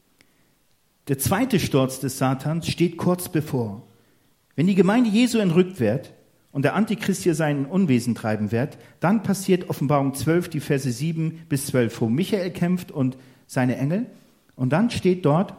Der zweite Sturz des Satans steht kurz bevor. Wenn die Gemeinde Jesu entrückt wird und der Antichrist hier sein Unwesen treiben wird, dann passiert Offenbarung zwölf, die Verse sieben bis zwölf, wo Michael kämpft und seine Engel. Und dann steht dort,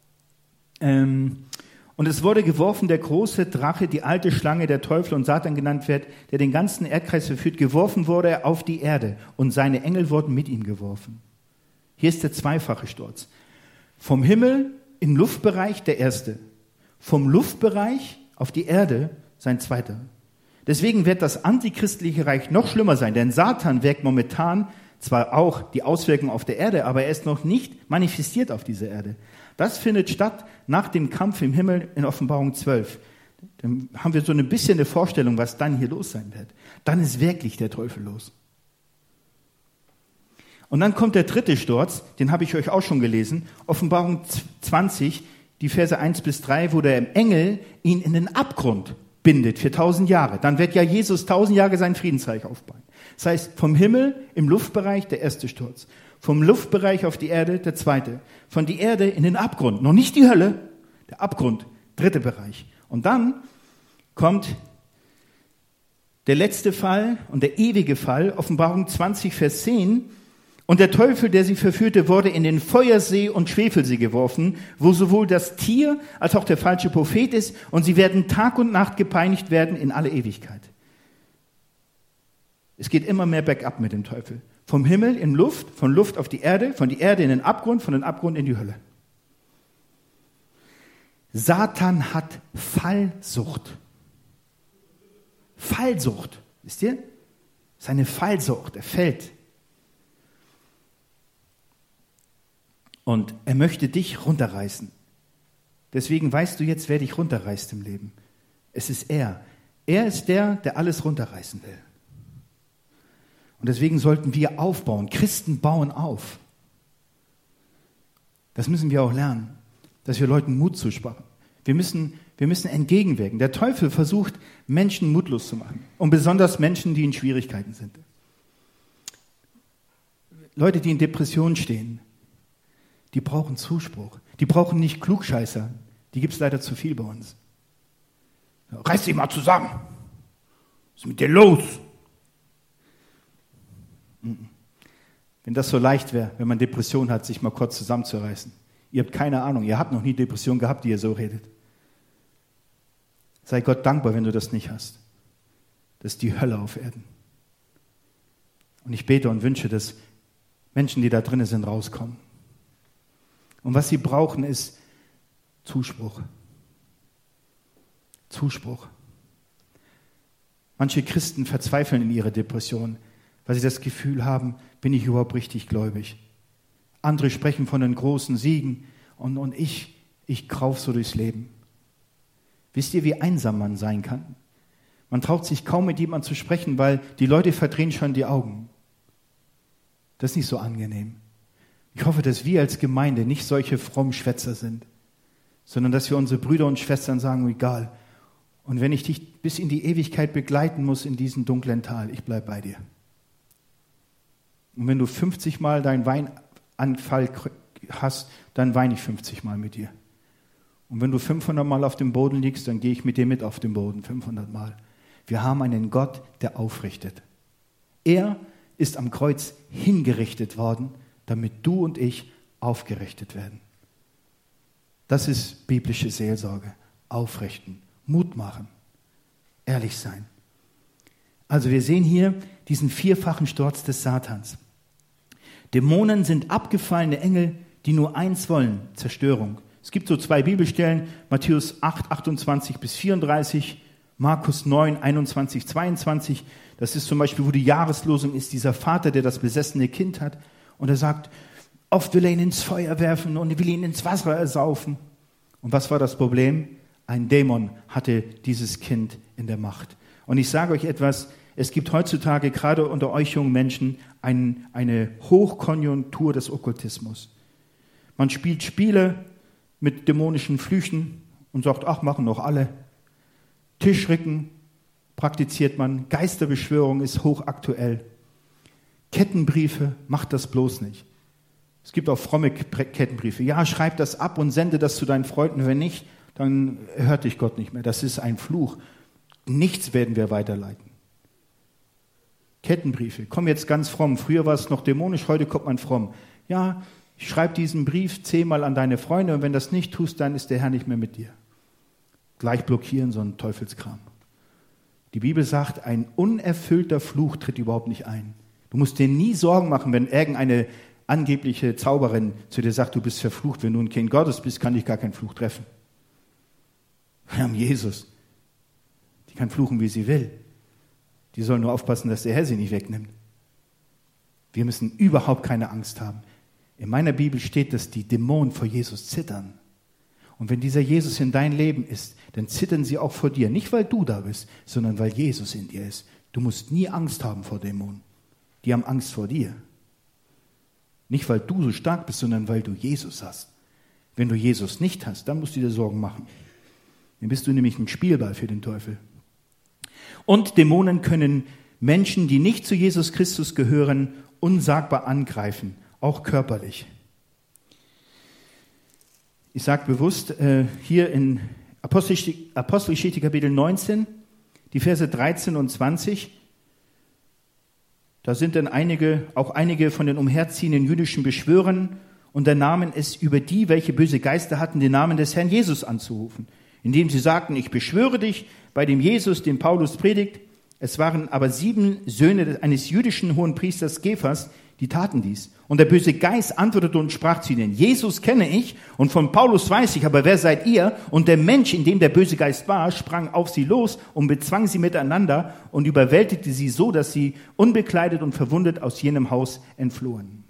ähm, und es wurde geworfen, der große Drache, die alte Schlange, der Teufel und Satan genannt wird, der den ganzen Erdkreis verführt, geworfen wurde er auf die Erde und seine Engel wurden mit ihm geworfen. Hier ist der zweifache Sturz. Vom Himmel im Luftbereich der erste, vom Luftbereich auf die Erde sein zweiter. Deswegen wird das antichristliche Reich noch schlimmer sein, denn Satan wirkt momentan zwar auch die Auswirkungen auf der Erde, aber er ist noch nicht manifestiert auf dieser Erde. Das findet statt nach dem Kampf im Himmel in Offenbarung zwölf. Dann haben wir so ein bisschen eine Vorstellung, was dann hier los sein wird. Dann ist wirklich der Teufel los. Und dann kommt der dritte Sturz, den habe ich euch auch schon gelesen, Offenbarung zwanzig, die Verse eins bis drei, wo der Engel ihn in den Abgrund bindet für tausend Jahre. Dann wird ja Jesus tausend Jahre sein Friedensreich aufbauen. Das heißt, vom Himmel im Luftbereich der erste Sturz. Vom Luftbereich auf die Erde der zweite. Von die Erde in den Abgrund. Noch nicht die Hölle, der Abgrund, dritte Bereich. Und dann kommt der letzte Fall und der ewige Fall, Offenbarung zwanzig, Vers zehn. Und der Teufel, der sie verführte, wurde in den Feuersee und Schwefelsee geworfen, wo sowohl das Tier als auch der falsche Prophet ist, und sie werden Tag und Nacht gepeinigt werden in alle Ewigkeit. Es geht immer mehr bergab mit dem Teufel. Vom Himmel in Luft, von Luft auf die Erde, von die Erde in den Abgrund, von den Abgrund in die Hölle. Satan hat Fallsucht. Fallsucht, wisst ihr? Seine Fallsucht, er fällt. Und er möchte dich runterreißen. Deswegen weißt du jetzt, wer dich runterreißt im Leben. Es ist er. Er ist der, der alles runterreißen will. Und deswegen sollten wir aufbauen. Christen bauen auf. Das müssen wir auch lernen, dass wir Leuten Mut zusprechen. Wir müssen, wir müssen entgegenwirken. Der Teufel versucht, Menschen mutlos zu machen. Und besonders Menschen, die in Schwierigkeiten sind. Leute, die in Depressionen stehen, die brauchen Zuspruch. Die brauchen nicht Klugscheißer. Die gibt es leider zu viel bei uns. Reiß dich mal zusammen. Was ist mit dir los? Wenn das so leicht wäre, wenn man Depression hat, sich mal kurz zusammenzureißen. Ihr habt keine Ahnung, ihr habt noch nie Depression gehabt, die ihr so redet. Sei Gott dankbar, wenn du das nicht hast. Das ist die Hölle auf Erden. Und ich bete und wünsche, dass Menschen, die da drinnen sind, rauskommen. Und was sie brauchen, ist Zuspruch. Zuspruch. Manche Christen verzweifeln in ihrer Depression, weil sie das Gefühl haben, bin ich überhaupt richtig gläubig? Andere sprechen von den großen Siegen und, und ich, ich krauf so durchs Leben. Wisst ihr, wie einsam man sein kann? Man traut sich kaum mit jemandem zu sprechen, weil die Leute verdrehen schon die Augen. Das ist nicht so angenehm. Ich hoffe, dass wir als Gemeinde nicht solche frommen Schwätzer sind, sondern dass wir unsere Brüder und Schwestern sagen, egal. Und wenn ich dich bis in die Ewigkeit begleiten muss in diesem dunklen Tal, ich bleib bei dir. Und wenn du fünfzig Mal deinen Weinanfall hast, dann weine ich fünfzig Mal mit dir. Und wenn du fünfhundert Mal auf dem Boden liegst, dann gehe ich mit dir mit auf den Boden, fünfhundert Mal. Wir haben einen Gott, der aufrichtet. Er ist am Kreuz hingerichtet worden, damit du und ich aufgerichtet werden. Das ist biblische Seelsorge. Aufrichten, Mut machen, ehrlich sein. Also wir sehen hier diesen vierfachen Sturz des Satans. Dämonen sind abgefallene Engel, die nur eins wollen, Zerstörung. Es gibt so zwei Bibelstellen, Matthäus acht, achtundzwanzig bis vierunddreißig, Markus neun, einundzwanzig, zweiundzwanzig. Das ist zum Beispiel, wo die Jahreslosung ist, dieser Vater, der das besessene Kind hat. Und er sagt, oft will er ihn ins Feuer werfen und will ihn ins Wasser ersaufen. Und was war das Problem? Ein Dämon hatte dieses Kind in der Macht. Und ich sage euch etwas, es gibt heutzutage gerade unter euch jungen Menschen ein, eine Hochkonjunktur des Okkultismus. Man spielt Spiele mit dämonischen Flüchen und sagt, ach, machen doch alle. Tischricken praktiziert man, Geisterbeschwörung ist hochaktuell. Kettenbriefe, macht das bloß nicht. Es gibt auch fromme Kettenbriefe. Ja, schreib das ab und sende das zu deinen Freunden. Wenn nicht, dann hört dich Gott nicht mehr. Das ist ein Fluch. Nichts werden wir weiterleiten. Kettenbriefe, komm jetzt ganz fromm. Früher war es noch dämonisch, heute kommt man fromm. Ja, schreib diesen Brief zehnmal an deine Freunde und wenn das nicht tust, dann ist der Herr nicht mehr mit dir. Gleich blockieren, so ein Teufelskram. Die Bibel sagt, ein unerfüllter Fluch tritt überhaupt nicht ein. Du musst dir nie Sorgen machen, wenn irgendeine angebliche Zauberin zu dir sagt, du bist verflucht. Wenn du ein Kind Gottes bist, kann dich gar kein Fluch treffen. Wir haben Jesus. Die kann fluchen, wie sie will. Die soll nur aufpassen, dass der Herr sie nicht wegnimmt. Wir müssen überhaupt keine Angst haben. In meiner Bibel steht, dass die Dämonen vor Jesus zittern. Und wenn dieser Jesus in dein Leben ist, dann zittern sie auch vor dir. Nicht, weil du da bist, sondern weil Jesus in dir ist. Du musst nie Angst haben vor Dämonen. Die haben Angst vor dir. Nicht, weil du so stark bist, sondern weil du Jesus hast. Wenn du Jesus nicht hast, dann musst du dir Sorgen machen. Dann bist du nämlich ein Spielball für den Teufel. Und Dämonen können Menschen, die nicht zu Jesus Christus gehören, unsagbar angreifen, auch körperlich. Ich sage bewusst, äh, hier in Apostelgeschichte Kapitel neunzehn, die Verse dreizehn und zwanzig, da sind dann einige, auch einige von den umherziehenden jüdischen Beschwörern und da nahmen es über die, welche böse Geister hatten, den Namen des Herrn Jesus anzurufen, indem sie sagten, ich beschwöre dich bei dem Jesus, den Paulus predigt. Es waren aber sieben Söhne eines jüdischen Hohenpriesters Kephas, die taten dies. Und der böse Geist antwortete und sprach zu ihnen, Jesus kenne ich und von Paulus weiß ich, aber wer seid ihr? Und der Mensch, in dem der böse Geist war, sprang auf sie los und bezwang sie miteinander und überwältigte sie so, dass sie unbekleidet und verwundet aus jenem Haus entflohen.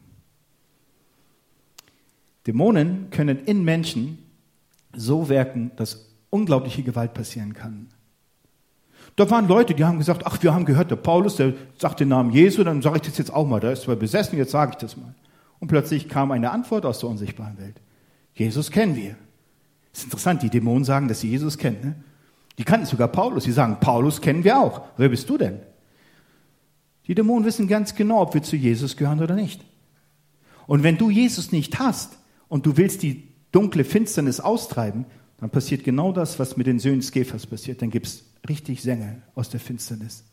Dämonen können in Menschen so wirken, dass unglaubliche Gewalt passieren kann. Da waren Leute, die haben gesagt, ach, wir haben gehört, der Paulus, der sagt den Namen Jesu, dann sage ich das jetzt auch mal, der ist zwar besessen, jetzt sage ich das mal. Und plötzlich kam eine Antwort aus der unsichtbaren Welt. Jesus kennen wir. Das ist interessant, die Dämonen sagen, dass sie Jesus kennen. Ne? Die kannten sogar Paulus, die sagen, Paulus kennen wir auch. Wer bist du denn? Die Dämonen wissen ganz genau, ob wir zu Jesus gehören oder nicht. Und wenn du Jesus nicht hast und du willst die dunkle Finsternis austreiben, dann passiert genau das, was mit den Söhnen Kephas passiert. Dann gibt es richtig Sänger aus der Finsternis.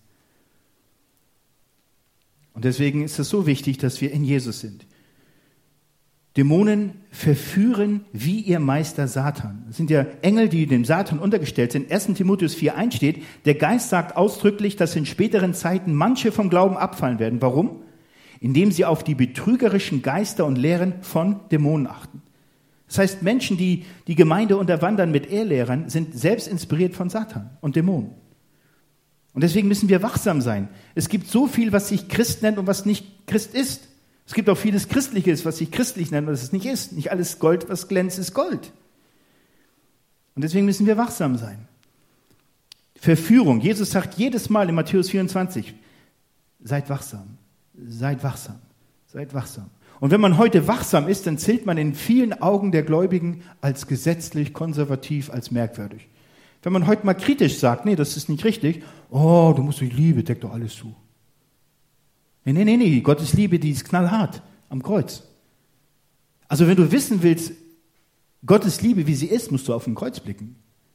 Und deswegen ist es so wichtig, dass wir in Jesus sind. Dämonen verführen wie ihr Meister Satan. Das sind ja Engel, die dem Satan untergestellt sind. erster Timotheus vier eins steht, der Geist sagt ausdrücklich, dass in späteren Zeiten manche vom Glauben abfallen werden. Warum? indem sie auf die betrügerischen Geister und Lehren von Dämonen achten. Das heißt, Menschen, die die Gemeinde unterwandern mit Irrlehrern, sind selbst inspiriert von Satan und Dämonen. Und deswegen müssen wir wachsam sein. Es gibt so viel, was sich Christ nennt und was nicht Christ ist. Es gibt auch vieles Christliches, was sich christlich nennt und was es nicht ist. Nicht alles Gold, was glänzt, ist Gold. Und deswegen müssen wir wachsam sein. Verführung. Jesus sagt jedes Mal in Matthäus vierundzwanzig, seid wachsam, seid wachsam, seid wachsam. Und wenn man heute wachsam ist, dann zählt man in vielen Augen der Gläubigen als gesetzlich, konservativ, als merkwürdig. Wenn man heute mal kritisch sagt, nee, das ist nicht richtig, oh, du musst die Liebe, deckt doch alles zu. Nee, nee, nee, nee, Gottes Liebe, die ist knallhart am Kreuz. Also wenn du wissen willst, Gottes Liebe, wie sie ist, musst du auf den Kreuz blicken.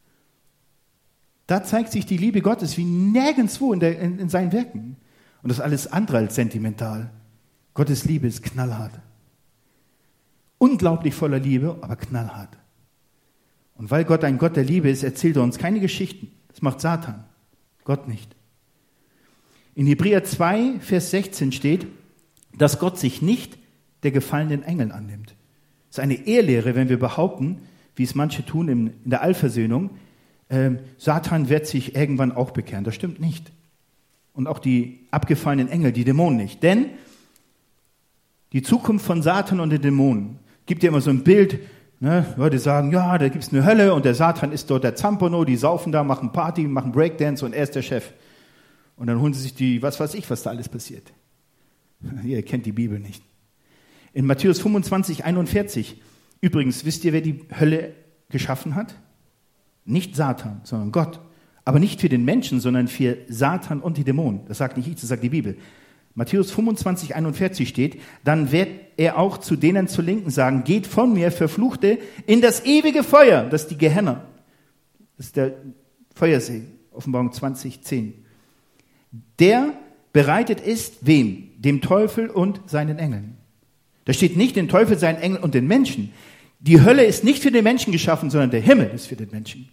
Da zeigt sich die Liebe Gottes wie nirgendwo in, der, in, in seinen Werken. Und das ist alles andere als sentimental. Gottes Liebe ist knallhart. Unglaublich voller Liebe, aber knallhart. Und weil Gott ein Gott der Liebe ist, erzählt er uns keine Geschichten. Das macht Satan. Gott nicht. In Hebräer zwei, Vers sechzehn steht, dass Gott sich nicht der gefallenen Engeln annimmt. Das ist eine Irrlehre, wenn wir behaupten, wie es manche tun in, in der Allversöhnung, äh, Satan wird sich irgendwann auch bekehren. Das stimmt nicht. Und auch die abgefallenen Engel, die Dämonen nicht. Denn die Zukunft von Satan und den Dämonen gibt ja immer so ein Bild, ne? Leute sagen, ja, da gibt es eine Hölle und der Satan ist dort der Zampono, die saufen da, machen Party, machen Breakdance und er ist der Chef. Und dann holen sie sich die, was weiß ich, was da alles passiert. Ihr kennt die Bibel nicht. In Matthäus fünfundzwanzig, einundvierzig, übrigens, wisst ihr, wer die Hölle geschaffen hat? Nicht Satan, sondern Gott. Aber nicht für den Menschen, sondern für Satan und die Dämonen. Das sagt nicht ich, das sagt die Bibel. Matthäus fünfundzwanzig, einundvierzig steht, dann wird er auch zu denen zur Linken sagen, geht von mir, Verfluchte, in das ewige Feuer, das ist die Gehenna. Das ist der Feuersee, Offenbarung zwanzig, zehn. Der bereitet ist, wem? Dem Teufel und seinen Engeln. Da steht nicht den Teufel, seinen Engeln und den Menschen. Die Hölle ist nicht für den Menschen geschaffen, sondern der Himmel ist für den Menschen.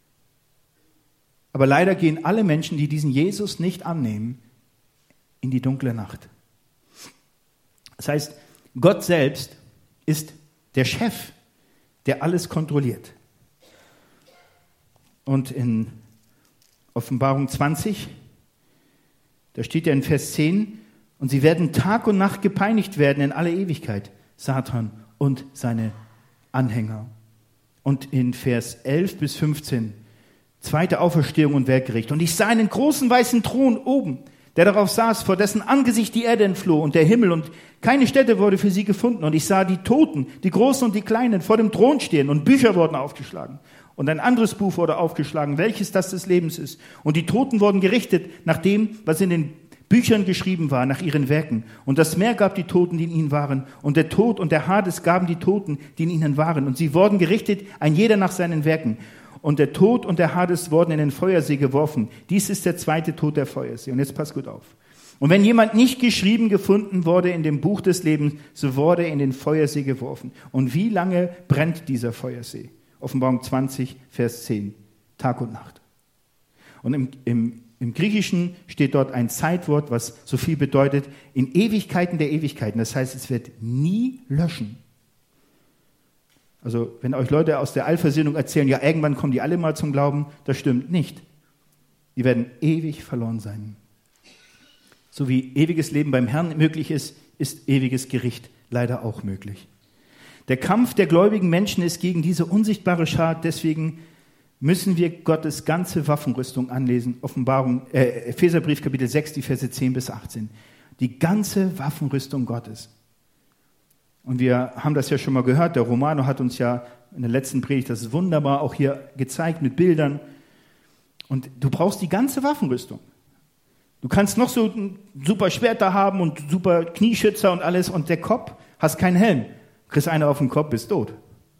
Aber leider gehen alle Menschen, die diesen Jesus nicht annehmen, in die dunkle Nacht. Das heißt, Gott selbst ist der Chef, der alles kontrolliert. Und in Offenbarung zwanzig, da steht ja in Vers zehn, und sie werden Tag und Nacht gepeinigt werden in alle Ewigkeit, Satan und seine Anhänger. Und in Vers elf bis fünfzehn, zweite Auferstehung und Werkgericht. Und ich sah einen großen weißen Thron oben, der darauf saß, vor dessen Angesicht die Erde entfloh und der Himmel, und keine Stätte wurde für sie gefunden. Und ich sah die Toten, die Großen und die Kleinen, vor dem Thron stehen, und Bücher wurden aufgeschlagen. Und ein anderes Buch wurde aufgeschlagen, welches das des Lebens ist. Und die Toten wurden gerichtet nach dem, was in den Büchern geschrieben war, nach ihren Werken. Und das Meer gab die Toten, die in ihnen waren. Und der Tod und der Hades gaben die Toten, die in ihnen waren. Und sie wurden gerichtet, ein jeder nach seinen Werken. Und der Tod und der Hades wurden in den Feuersee geworfen. Dies ist der zweite Tod, der Feuersee. Und jetzt passt gut auf. Und wenn jemand nicht geschrieben gefunden wurde in dem Buch des Lebens, so wurde er in den Feuersee geworfen. Und wie lange brennt dieser Feuersee? Offenbarung zwanzig, Vers zehn. Tag und Nacht. Und im, im, im Griechischen steht dort ein Zeitwort, was so viel bedeutet, in Ewigkeiten der Ewigkeiten. Das heißt, es wird nie löschen. Also, wenn euch Leute aus der Allversöhnung erzählen, ja, irgendwann kommen die alle mal zum Glauben, das stimmt nicht. Die werden ewig verloren sein. So wie ewiges Leben beim Herrn möglich ist, ist ewiges Gericht leider auch möglich. Der Kampf der gläubigen Menschen ist gegen diese unsichtbare Schar, deswegen müssen wir Gottes ganze Waffenrüstung anlesen. Offenbarung, äh, Epheserbrief Kapitel sechs, die Verse zehn bis achtzehn. Die ganze Waffenrüstung Gottes. Und wir haben das ja schon mal gehört, der Romano hat uns ja in der letzten Predigt das wunderbar auch hier gezeigt mit Bildern. Und du brauchst die ganze Waffenrüstung. Du kannst noch so ein super Schwert da haben und super Knieschützer und alles, und der Kopf, hast keinen Helm. Kriegst einer auf den Kopf, bist tot.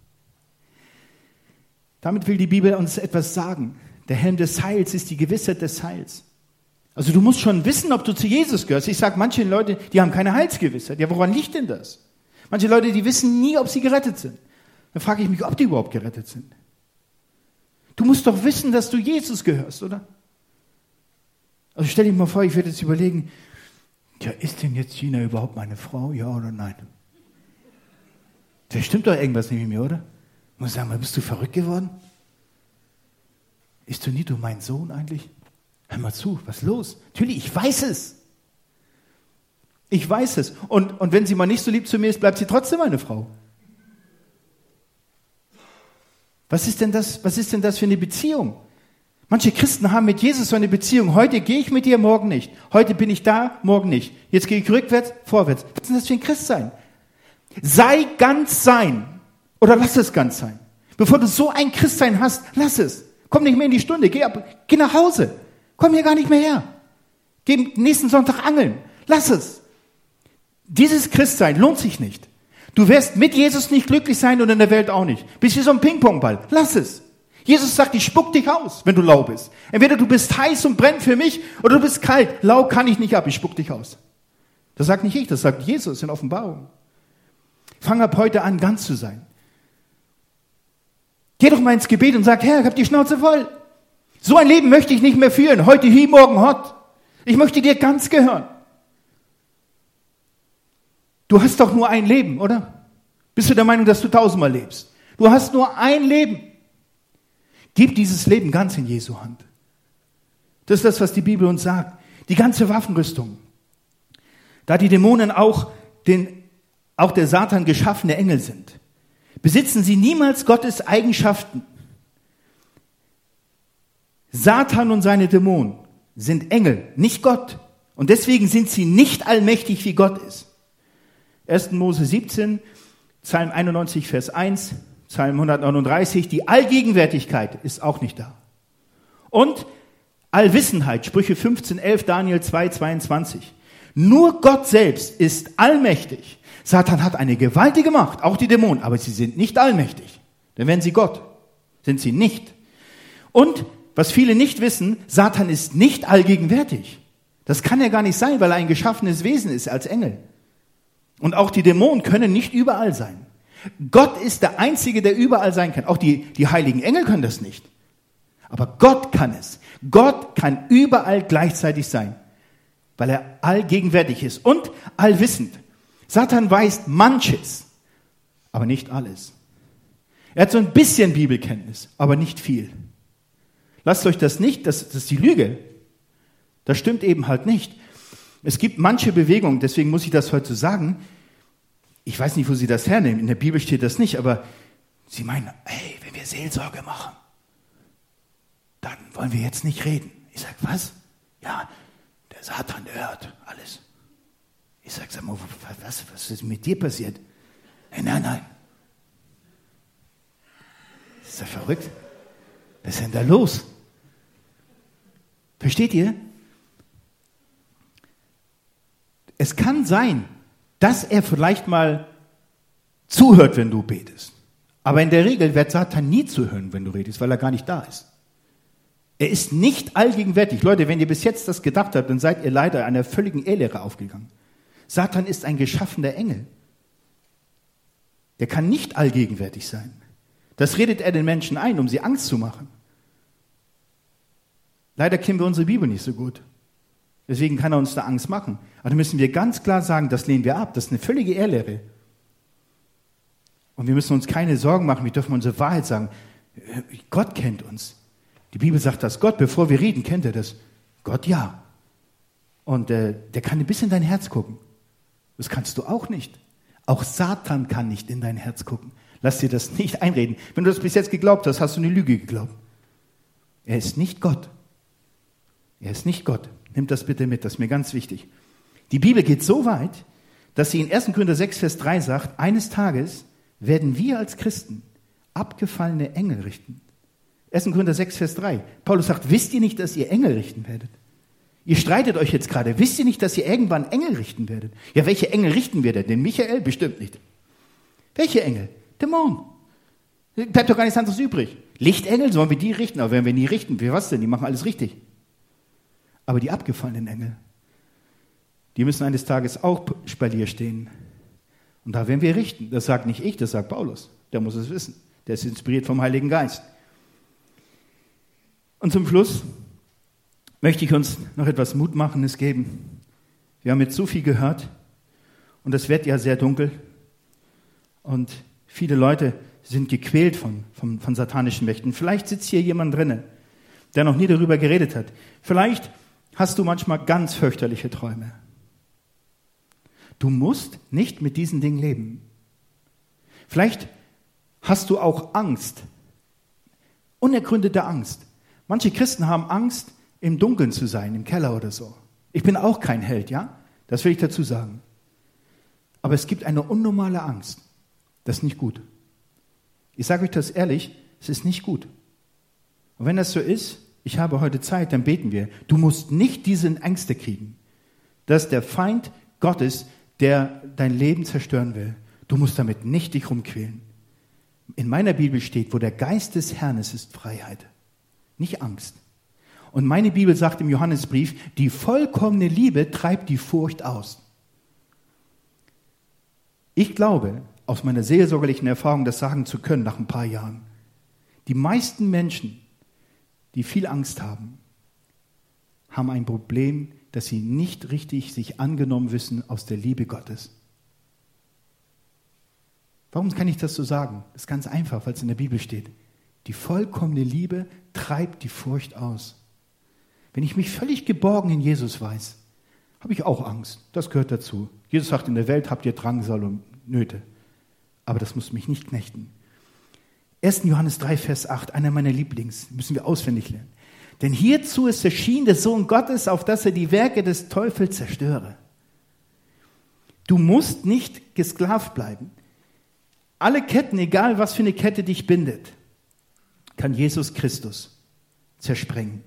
Damit will die Bibel uns etwas sagen. Der Helm des Heils ist die Gewissheit des Heils. Also du musst schon wissen, ob du zu Jesus gehörst. Ich sage, manche Leute, die haben keine Heilsgewissheit. Ja, woran liegt denn das? Manche Leute, die wissen nie, ob sie gerettet sind. Dann frage ich mich, ob die überhaupt gerettet sind. Du musst doch wissen, dass du Jesus gehörst, oder? Also stell dir mal vor, ich würde jetzt überlegen, Tja, ist denn jetzt Gina überhaupt meine Frau? Ja oder nein? Da stimmt doch irgendwas nicht mit mir, oder? Ich muss sagen, bist du verrückt geworden? Ist du nie du mein Sohn eigentlich? Hör mal zu, was ist los? Natürlich, ich weiß es. Ich weiß es. Und, und wenn sie mal nicht so lieb zu mir ist, bleibt sie trotzdem meine Frau. Was ist denn das, was ist denn das für eine Beziehung? Manche Christen haben mit Jesus so eine Beziehung. Heute gehe ich mit dir, morgen nicht. Heute bin ich da, morgen nicht. Jetzt gehe ich rückwärts, vorwärts. Was ist denn das für ein Christsein? Sei ganz sein. Oder lass es ganz sein. Bevor du so ein Christsein hast, lass es. Komm nicht mehr in die Stunde. Geh ab, geh nach Hause. Komm hier gar nicht mehr her. Geh nächsten Sonntag angeln. Lass es. Dieses Christsein lohnt sich nicht. Du wirst mit Jesus nicht glücklich sein und in der Welt auch nicht. Bist wie so ein Ping-Pong-Ball. Lass es. Jesus sagt, ich spuck dich aus, wenn du lau bist. Entweder du bist heiß und brennt für mich oder du bist kalt. Lau kann ich nicht ab, ich spuck dich aus. Das sagt nicht ich, das sagt Jesus in Offenbarung. Fang ab heute an, ganz zu sein. Geh doch mal ins Gebet und sag, Herr, ich hab die Schnauze voll. So ein Leben möchte ich nicht mehr führen. Heute hier, morgen hot. Ich möchte dir ganz gehören. Du hast doch nur ein Leben, oder? Bist du der Meinung, dass du tausendmal lebst? Du hast nur ein Leben. Gib dieses Leben ganz in Jesu Hand. Das ist das, was die Bibel uns sagt. Die ganze Waffenrüstung. Da die Dämonen auch, den, auch der Satan geschaffene Engel sind, besitzen sie niemals Gottes Eigenschaften. Satan und seine Dämonen sind Engel, nicht Gott. Und deswegen sind sie nicht allmächtig, wie Gott ist. erster Mose siebzehn, Psalm einundneunzig, Vers eins, Psalm hundertneununddreißig, die Allgegenwärtigkeit ist auch nicht da. Und Allwissenheit, Sprüche fünfzehn, elf, Daniel zwei, zweiundzwanzig. Nur Gott selbst ist allmächtig. Satan hat eine gewaltige Macht, auch die Dämonen, aber sie sind nicht allmächtig. Denn wenn sie Gott, sind sie nicht. Und, was viele nicht wissen, Satan ist nicht allgegenwärtig. Das kann ja gar nicht sein, weil er ein geschaffenes Wesen ist als Engel. Und auch die Dämonen können nicht überall sein. Gott ist der Einzige, der überall sein kann. Auch die, die heiligen Engel können das nicht. Aber Gott kann es. Gott kann überall gleichzeitig sein, weil er allgegenwärtig ist und allwissend. Satan weiß manches, aber nicht alles. Er hat so ein bisschen Bibelkenntnis, aber nicht viel. Lasst euch das nicht, das, das ist die Lüge. Das stimmt eben halt nicht. Es gibt manche Bewegungen, deswegen muss ich das heute sagen. Ich weiß nicht, wo sie das hernehmen. In der Bibel steht das nicht, aber sie meinen, hey, wenn wir Seelsorge machen, dann wollen wir jetzt nicht reden. Ich sage, was? Ja, der Satan, der hört alles. Ich sage, sag mal, was, was ist mit dir passiert? Nein, nein, nein. Ist er verrückt? Was ist denn da los? Versteht ihr? Es kann sein, dass er vielleicht mal zuhört, wenn du betest. Aber in der Regel wird Satan nie zuhören, wenn du redest, weil er gar nicht da ist. Er ist nicht allgegenwärtig. Leute, wenn ihr bis jetzt das gedacht habt, dann seid ihr leider einer völligen Irrlehre aufgegangen. Satan ist ein geschaffener Engel. Der kann nicht allgegenwärtig sein. Das redet er den Menschen ein, um sie Angst zu machen. Leider kennen wir unsere Bibel nicht so gut. Deswegen kann er uns da Angst machen. Aber da müssen wir ganz klar sagen, das lehnen wir ab. Das ist eine völlige Irrlehre. Und wir müssen uns keine Sorgen machen. Wir dürfen unsere Wahrheit sagen. Gott kennt uns. Die Bibel sagt das. Gott, bevor wir reden, kennt er das. Gott, ja. Und äh, der kann bis in dein Herz gucken. Das kannst du auch nicht. Auch Satan kann nicht in dein Herz gucken. Lass dir das nicht einreden. Wenn du das bis jetzt geglaubt hast, hast du eine Lüge geglaubt. Er ist nicht Gott. Er ist nicht Gott. Nimm das bitte mit, das ist mir ganz wichtig. Die Bibel geht so weit, dass sie in erster Korinther sechs, Vers drei sagt, eines Tages werden wir als Christen abgefallene Engel richten. erster Korinther sechs, Vers drei. Paulus sagt, wisst ihr nicht, dass ihr Engel richten werdet? Ihr streitet euch jetzt gerade. Wisst ihr nicht, dass ihr irgendwann Engel richten werdet? Ja, welche Engel richten wir denn? Den Michael? Bestimmt nicht. Welche Engel? Dämonen. Bleibt doch gar nichts anderes übrig. Lichtengel, sollen wir die richten? Aber wenn wir nie richten, wie was denn? Die machen alles richtig. Aber die abgefallenen Engel, die müssen eines Tages auch Spalier stehen. Und da werden wir richten. Das sagt nicht ich, das sagt Paulus. Der muss es wissen. Der ist inspiriert vom Heiligen Geist. Und zum Schluss möchte ich uns noch etwas Mutmachendes geben. Wir haben jetzt so viel gehört und es wird ja sehr dunkel und viele Leute sind gequält von, von, von satanischen Mächten. Vielleicht sitzt hier jemand drinne, der noch nie darüber geredet hat. Vielleicht hast du manchmal ganz fürchterliche Träume. Du musst nicht mit diesen Dingen leben. Vielleicht hast du auch Angst, unergründete Angst. Manche Christen haben Angst, im Dunkeln zu sein, im Keller oder so. Ich bin auch kein Held, ja? Das will ich dazu sagen. Aber es gibt eine unnormale Angst. Das ist nicht gut. Ich sage euch das ehrlich, es ist nicht gut. Und wenn das so ist, ich habe heute Zeit, dann beten wir. Du musst nicht diese Ängste kriegen. Das ist der Feind Gottes, der dein Leben zerstören will. Du musst damit nicht dich rumquälen. In meiner Bibel steht, wo der Geist des Herrn ist, ist Freiheit. Nicht Angst. Und meine Bibel sagt im Johannesbrief, die vollkommene Liebe treibt die Furcht aus. Ich glaube, aus meiner seelsorgerlichen Erfahrung das sagen zu können nach ein paar Jahren, die meisten Menschen, die viel Angst haben, haben ein Problem, dass sie nicht richtig sich angenommen wissen aus der Liebe Gottes. Warum kann ich das so sagen? Das ist ganz einfach, weil es in der Bibel steht. Die vollkommene Liebe treibt die Furcht aus. Wenn ich mich völlig geborgen in Jesus weiß, habe ich auch Angst. Das gehört dazu. Jesus sagt, in der Welt habt ihr Drangsal und Nöte. Aber das muss mich nicht knechten. erster Johannes drei, Vers acht, einer meiner Lieblings, müssen wir auswendig lernen. Denn hierzu ist erschienen der Sohn Gottes, auf dass er die Werke des Teufels zerstöre. Du musst nicht gesklavt bleiben. Alle Ketten, egal was für eine Kette dich bindet, kann Jesus Christus zersprengen.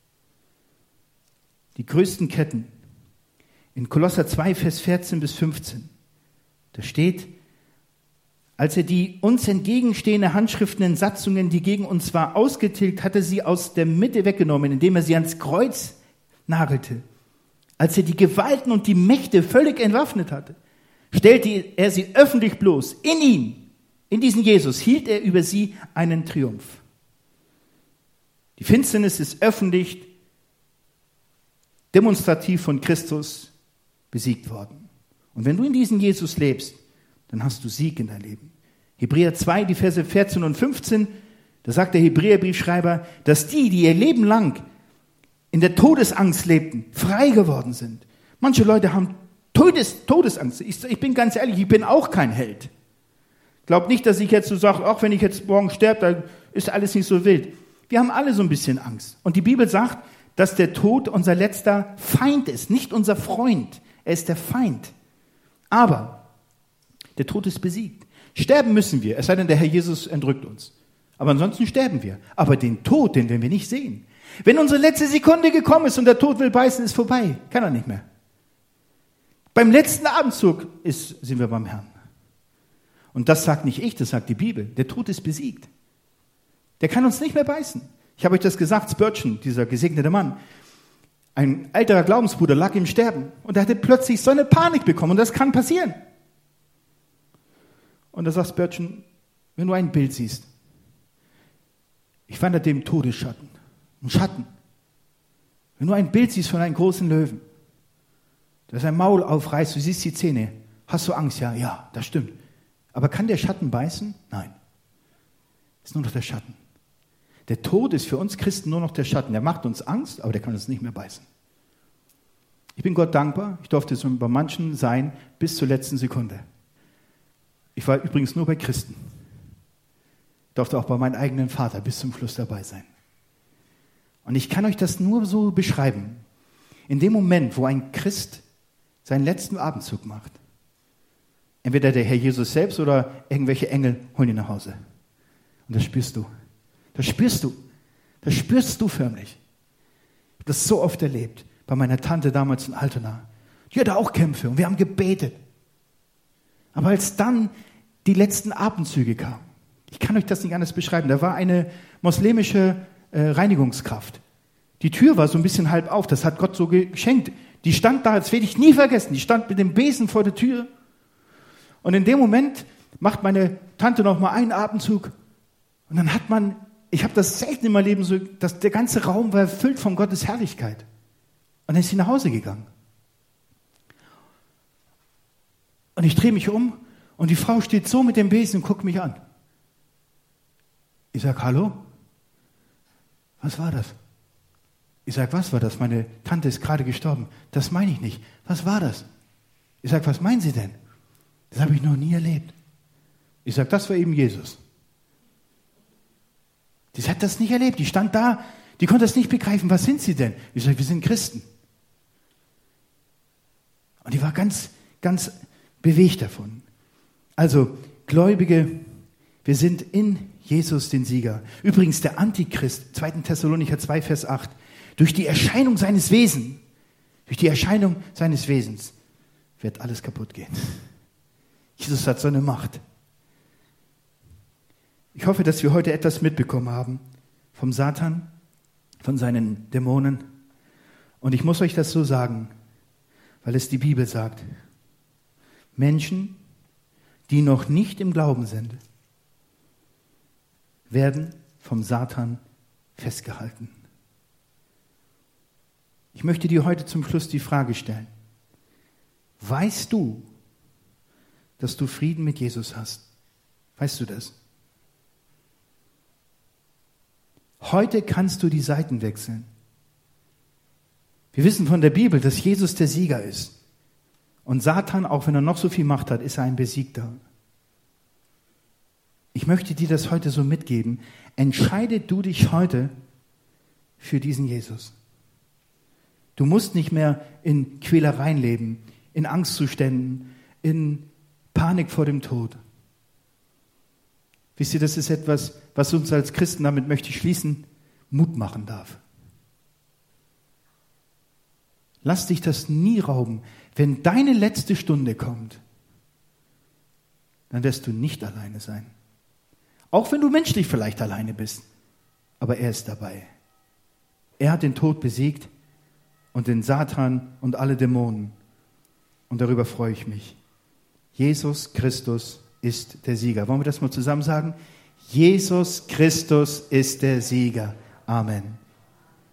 Die größten Ketten. In Kolosser zwei, Vers vierzehn bis fünfzehn. Da steht, als er die uns entgegenstehende Handschriften in Satzungen, die gegen uns war, ausgetilgt, hatte sie aus der Mitte weggenommen, indem er sie ans Kreuz nagelte. Als er die Gewalten und die Mächte völlig entwaffnet hatte, stellte er sie öffentlich bloß. In ihn, in diesen Jesus, hielt er über sie einen Triumph. Die Finsternis ist öffentlich, demonstrativ von Christus besiegt worden. Und wenn du in diesem Jesus lebst, dann hast du Sieg in dein Leben. Hebräer zwei, die Verse vierzehn und fünfzehn, da sagt der Hebräerbriefschreiber, dass die, die ihr Leben lang in der Todesangst lebten, frei geworden sind. Manche Leute haben Todes, Todesangst. Ich, ich bin ganz ehrlich, ich bin auch kein Held. Glaub nicht, dass ich jetzt so sage, auch wenn ich jetzt morgen sterbe, dann ist alles nicht so wild. Wir haben alle so ein bisschen Angst. Und die Bibel sagt, dass der Tod unser letzter Feind ist, nicht unser Freund. Er ist der Feind. Aber der Tod ist besiegt. Sterben müssen wir, es sei denn, der Herr Jesus entrückt uns. Aber ansonsten sterben wir. Aber den Tod, den werden wir nicht sehen. Wenn unsere letzte Sekunde gekommen ist und der Tod will beißen, ist vorbei. Kann er nicht mehr. Beim letzten Abendzug ist, sind wir beim Herrn. Und das sagt nicht ich, das sagt die Bibel. Der Tod ist besiegt. Der kann uns nicht mehr beißen. Ich habe euch das gesagt, Spurgeon, dieser gesegnete Mann, ein älterer Glaubensbruder lag im Sterben und er hatte plötzlich so eine Panik bekommen und das kann passieren. Und da sagt Spurgeon, wenn du ein Bild siehst, ich wanderte im Todesschatten, ein Schatten. Wenn du ein Bild siehst von einem großen Löwen, der sein Maul aufreißt, du siehst die Zähne, hast du Angst? Ja, ja, das stimmt. Aber kann der Schatten beißen? Nein. Ist nur noch der Schatten. Der Tod ist für uns Christen nur noch der Schatten. Der macht uns Angst, aber der kann uns nicht mehr beißen. Ich bin Gott dankbar. Ich durfte so bei manchen sein bis zur letzten Sekunde. Ich war übrigens nur bei Christen. Ich durfte auch bei meinem eigenen Vater bis zum Schluss dabei sein. Und ich kann euch das nur so beschreiben. In dem Moment, wo ein Christ seinen letzten Abendzug macht, entweder der Herr Jesus selbst oder irgendwelche Engel holen ihn nach Hause. Und das spürst du. Das spürst du. Das spürst du förmlich. Ich habe das so oft erlebt. Bei meiner Tante damals in Altona. Die hatte auch Kämpfe und wir haben gebetet. Aber als dann die letzten Abendzüge kamen, ich kann euch das nicht anders beschreiben, da war eine moslemische äh, Reinigungskraft. Die Tür war so ein bisschen halb auf, das hat Gott so geschenkt. Die stand da, das werde ich nie vergessen, die stand mit dem Besen vor der Tür. Und in dem Moment macht meine Tante noch mal einen Abendzug. Und dann hat man, ich habe das selten in meinem Leben so, dass der ganze Raum war erfüllt von Gottes Herrlichkeit. Und dann ist sie nach Hause gegangen. Und ich drehe mich um und die Frau steht so mit dem Besen und guckt mich an. Ich sage, hallo? Was war das? Ich sage, was war das? Meine Tante ist gerade gestorben. Das meine ich nicht. Was war das? Ich sage, was meinen Sie denn? Das habe ich noch nie erlebt. Ich sage, das war eben Jesus. Die hat das nicht erlebt. Die stand da, die konnte das nicht begreifen. Was sind Sie denn? Ich sage, wir sind Christen. Und die war ganz, ganz bewegt davon. Also, Gläubige, wir sind in Jesus den Sieger. Übrigens, der Antichrist, zweiter Thessalonicher zwei, Vers acht, durch die Erscheinung seines Wesens, durch die Erscheinung seines Wesens wird alles kaputt gehen. Jesus hat so eine Macht. Ich hoffe, dass wir heute etwas mitbekommen haben vom Satan, von seinen Dämonen. Und ich muss euch das so sagen, weil es die Bibel sagt. Menschen, die noch nicht im Glauben sind, werden vom Satan festgehalten. Ich möchte dir heute zum Schluss die Frage stellen. Weißt du, dass du Frieden mit Jesus hast? Weißt du das? Heute kannst du die Seiten wechseln. Wir wissen von der Bibel, dass Jesus der Sieger ist. Und Satan, auch wenn er noch so viel Macht hat, ist er ein Besiegter. Ich möchte dir das heute so mitgeben. Entscheide du dich heute für diesen Jesus. Du musst nicht mehr in Quälereien leben, in Angstzuständen, in Panik vor dem Tod. Wisst ihr, das ist etwas, was uns als Christen, damit möchte ich schließen, Mut machen darf. Lass dich das nie rauben. Wenn deine letzte Stunde kommt, dann wirst du nicht alleine sein. Auch wenn du menschlich vielleicht alleine bist. Aber er ist dabei. Er hat den Tod besiegt und den Satan und alle Dämonen. Und darüber freue ich mich. Jesus Christus ist der Sieger. Wollen wir das mal zusammen sagen? Jesus Christus ist der Sieger. Amen.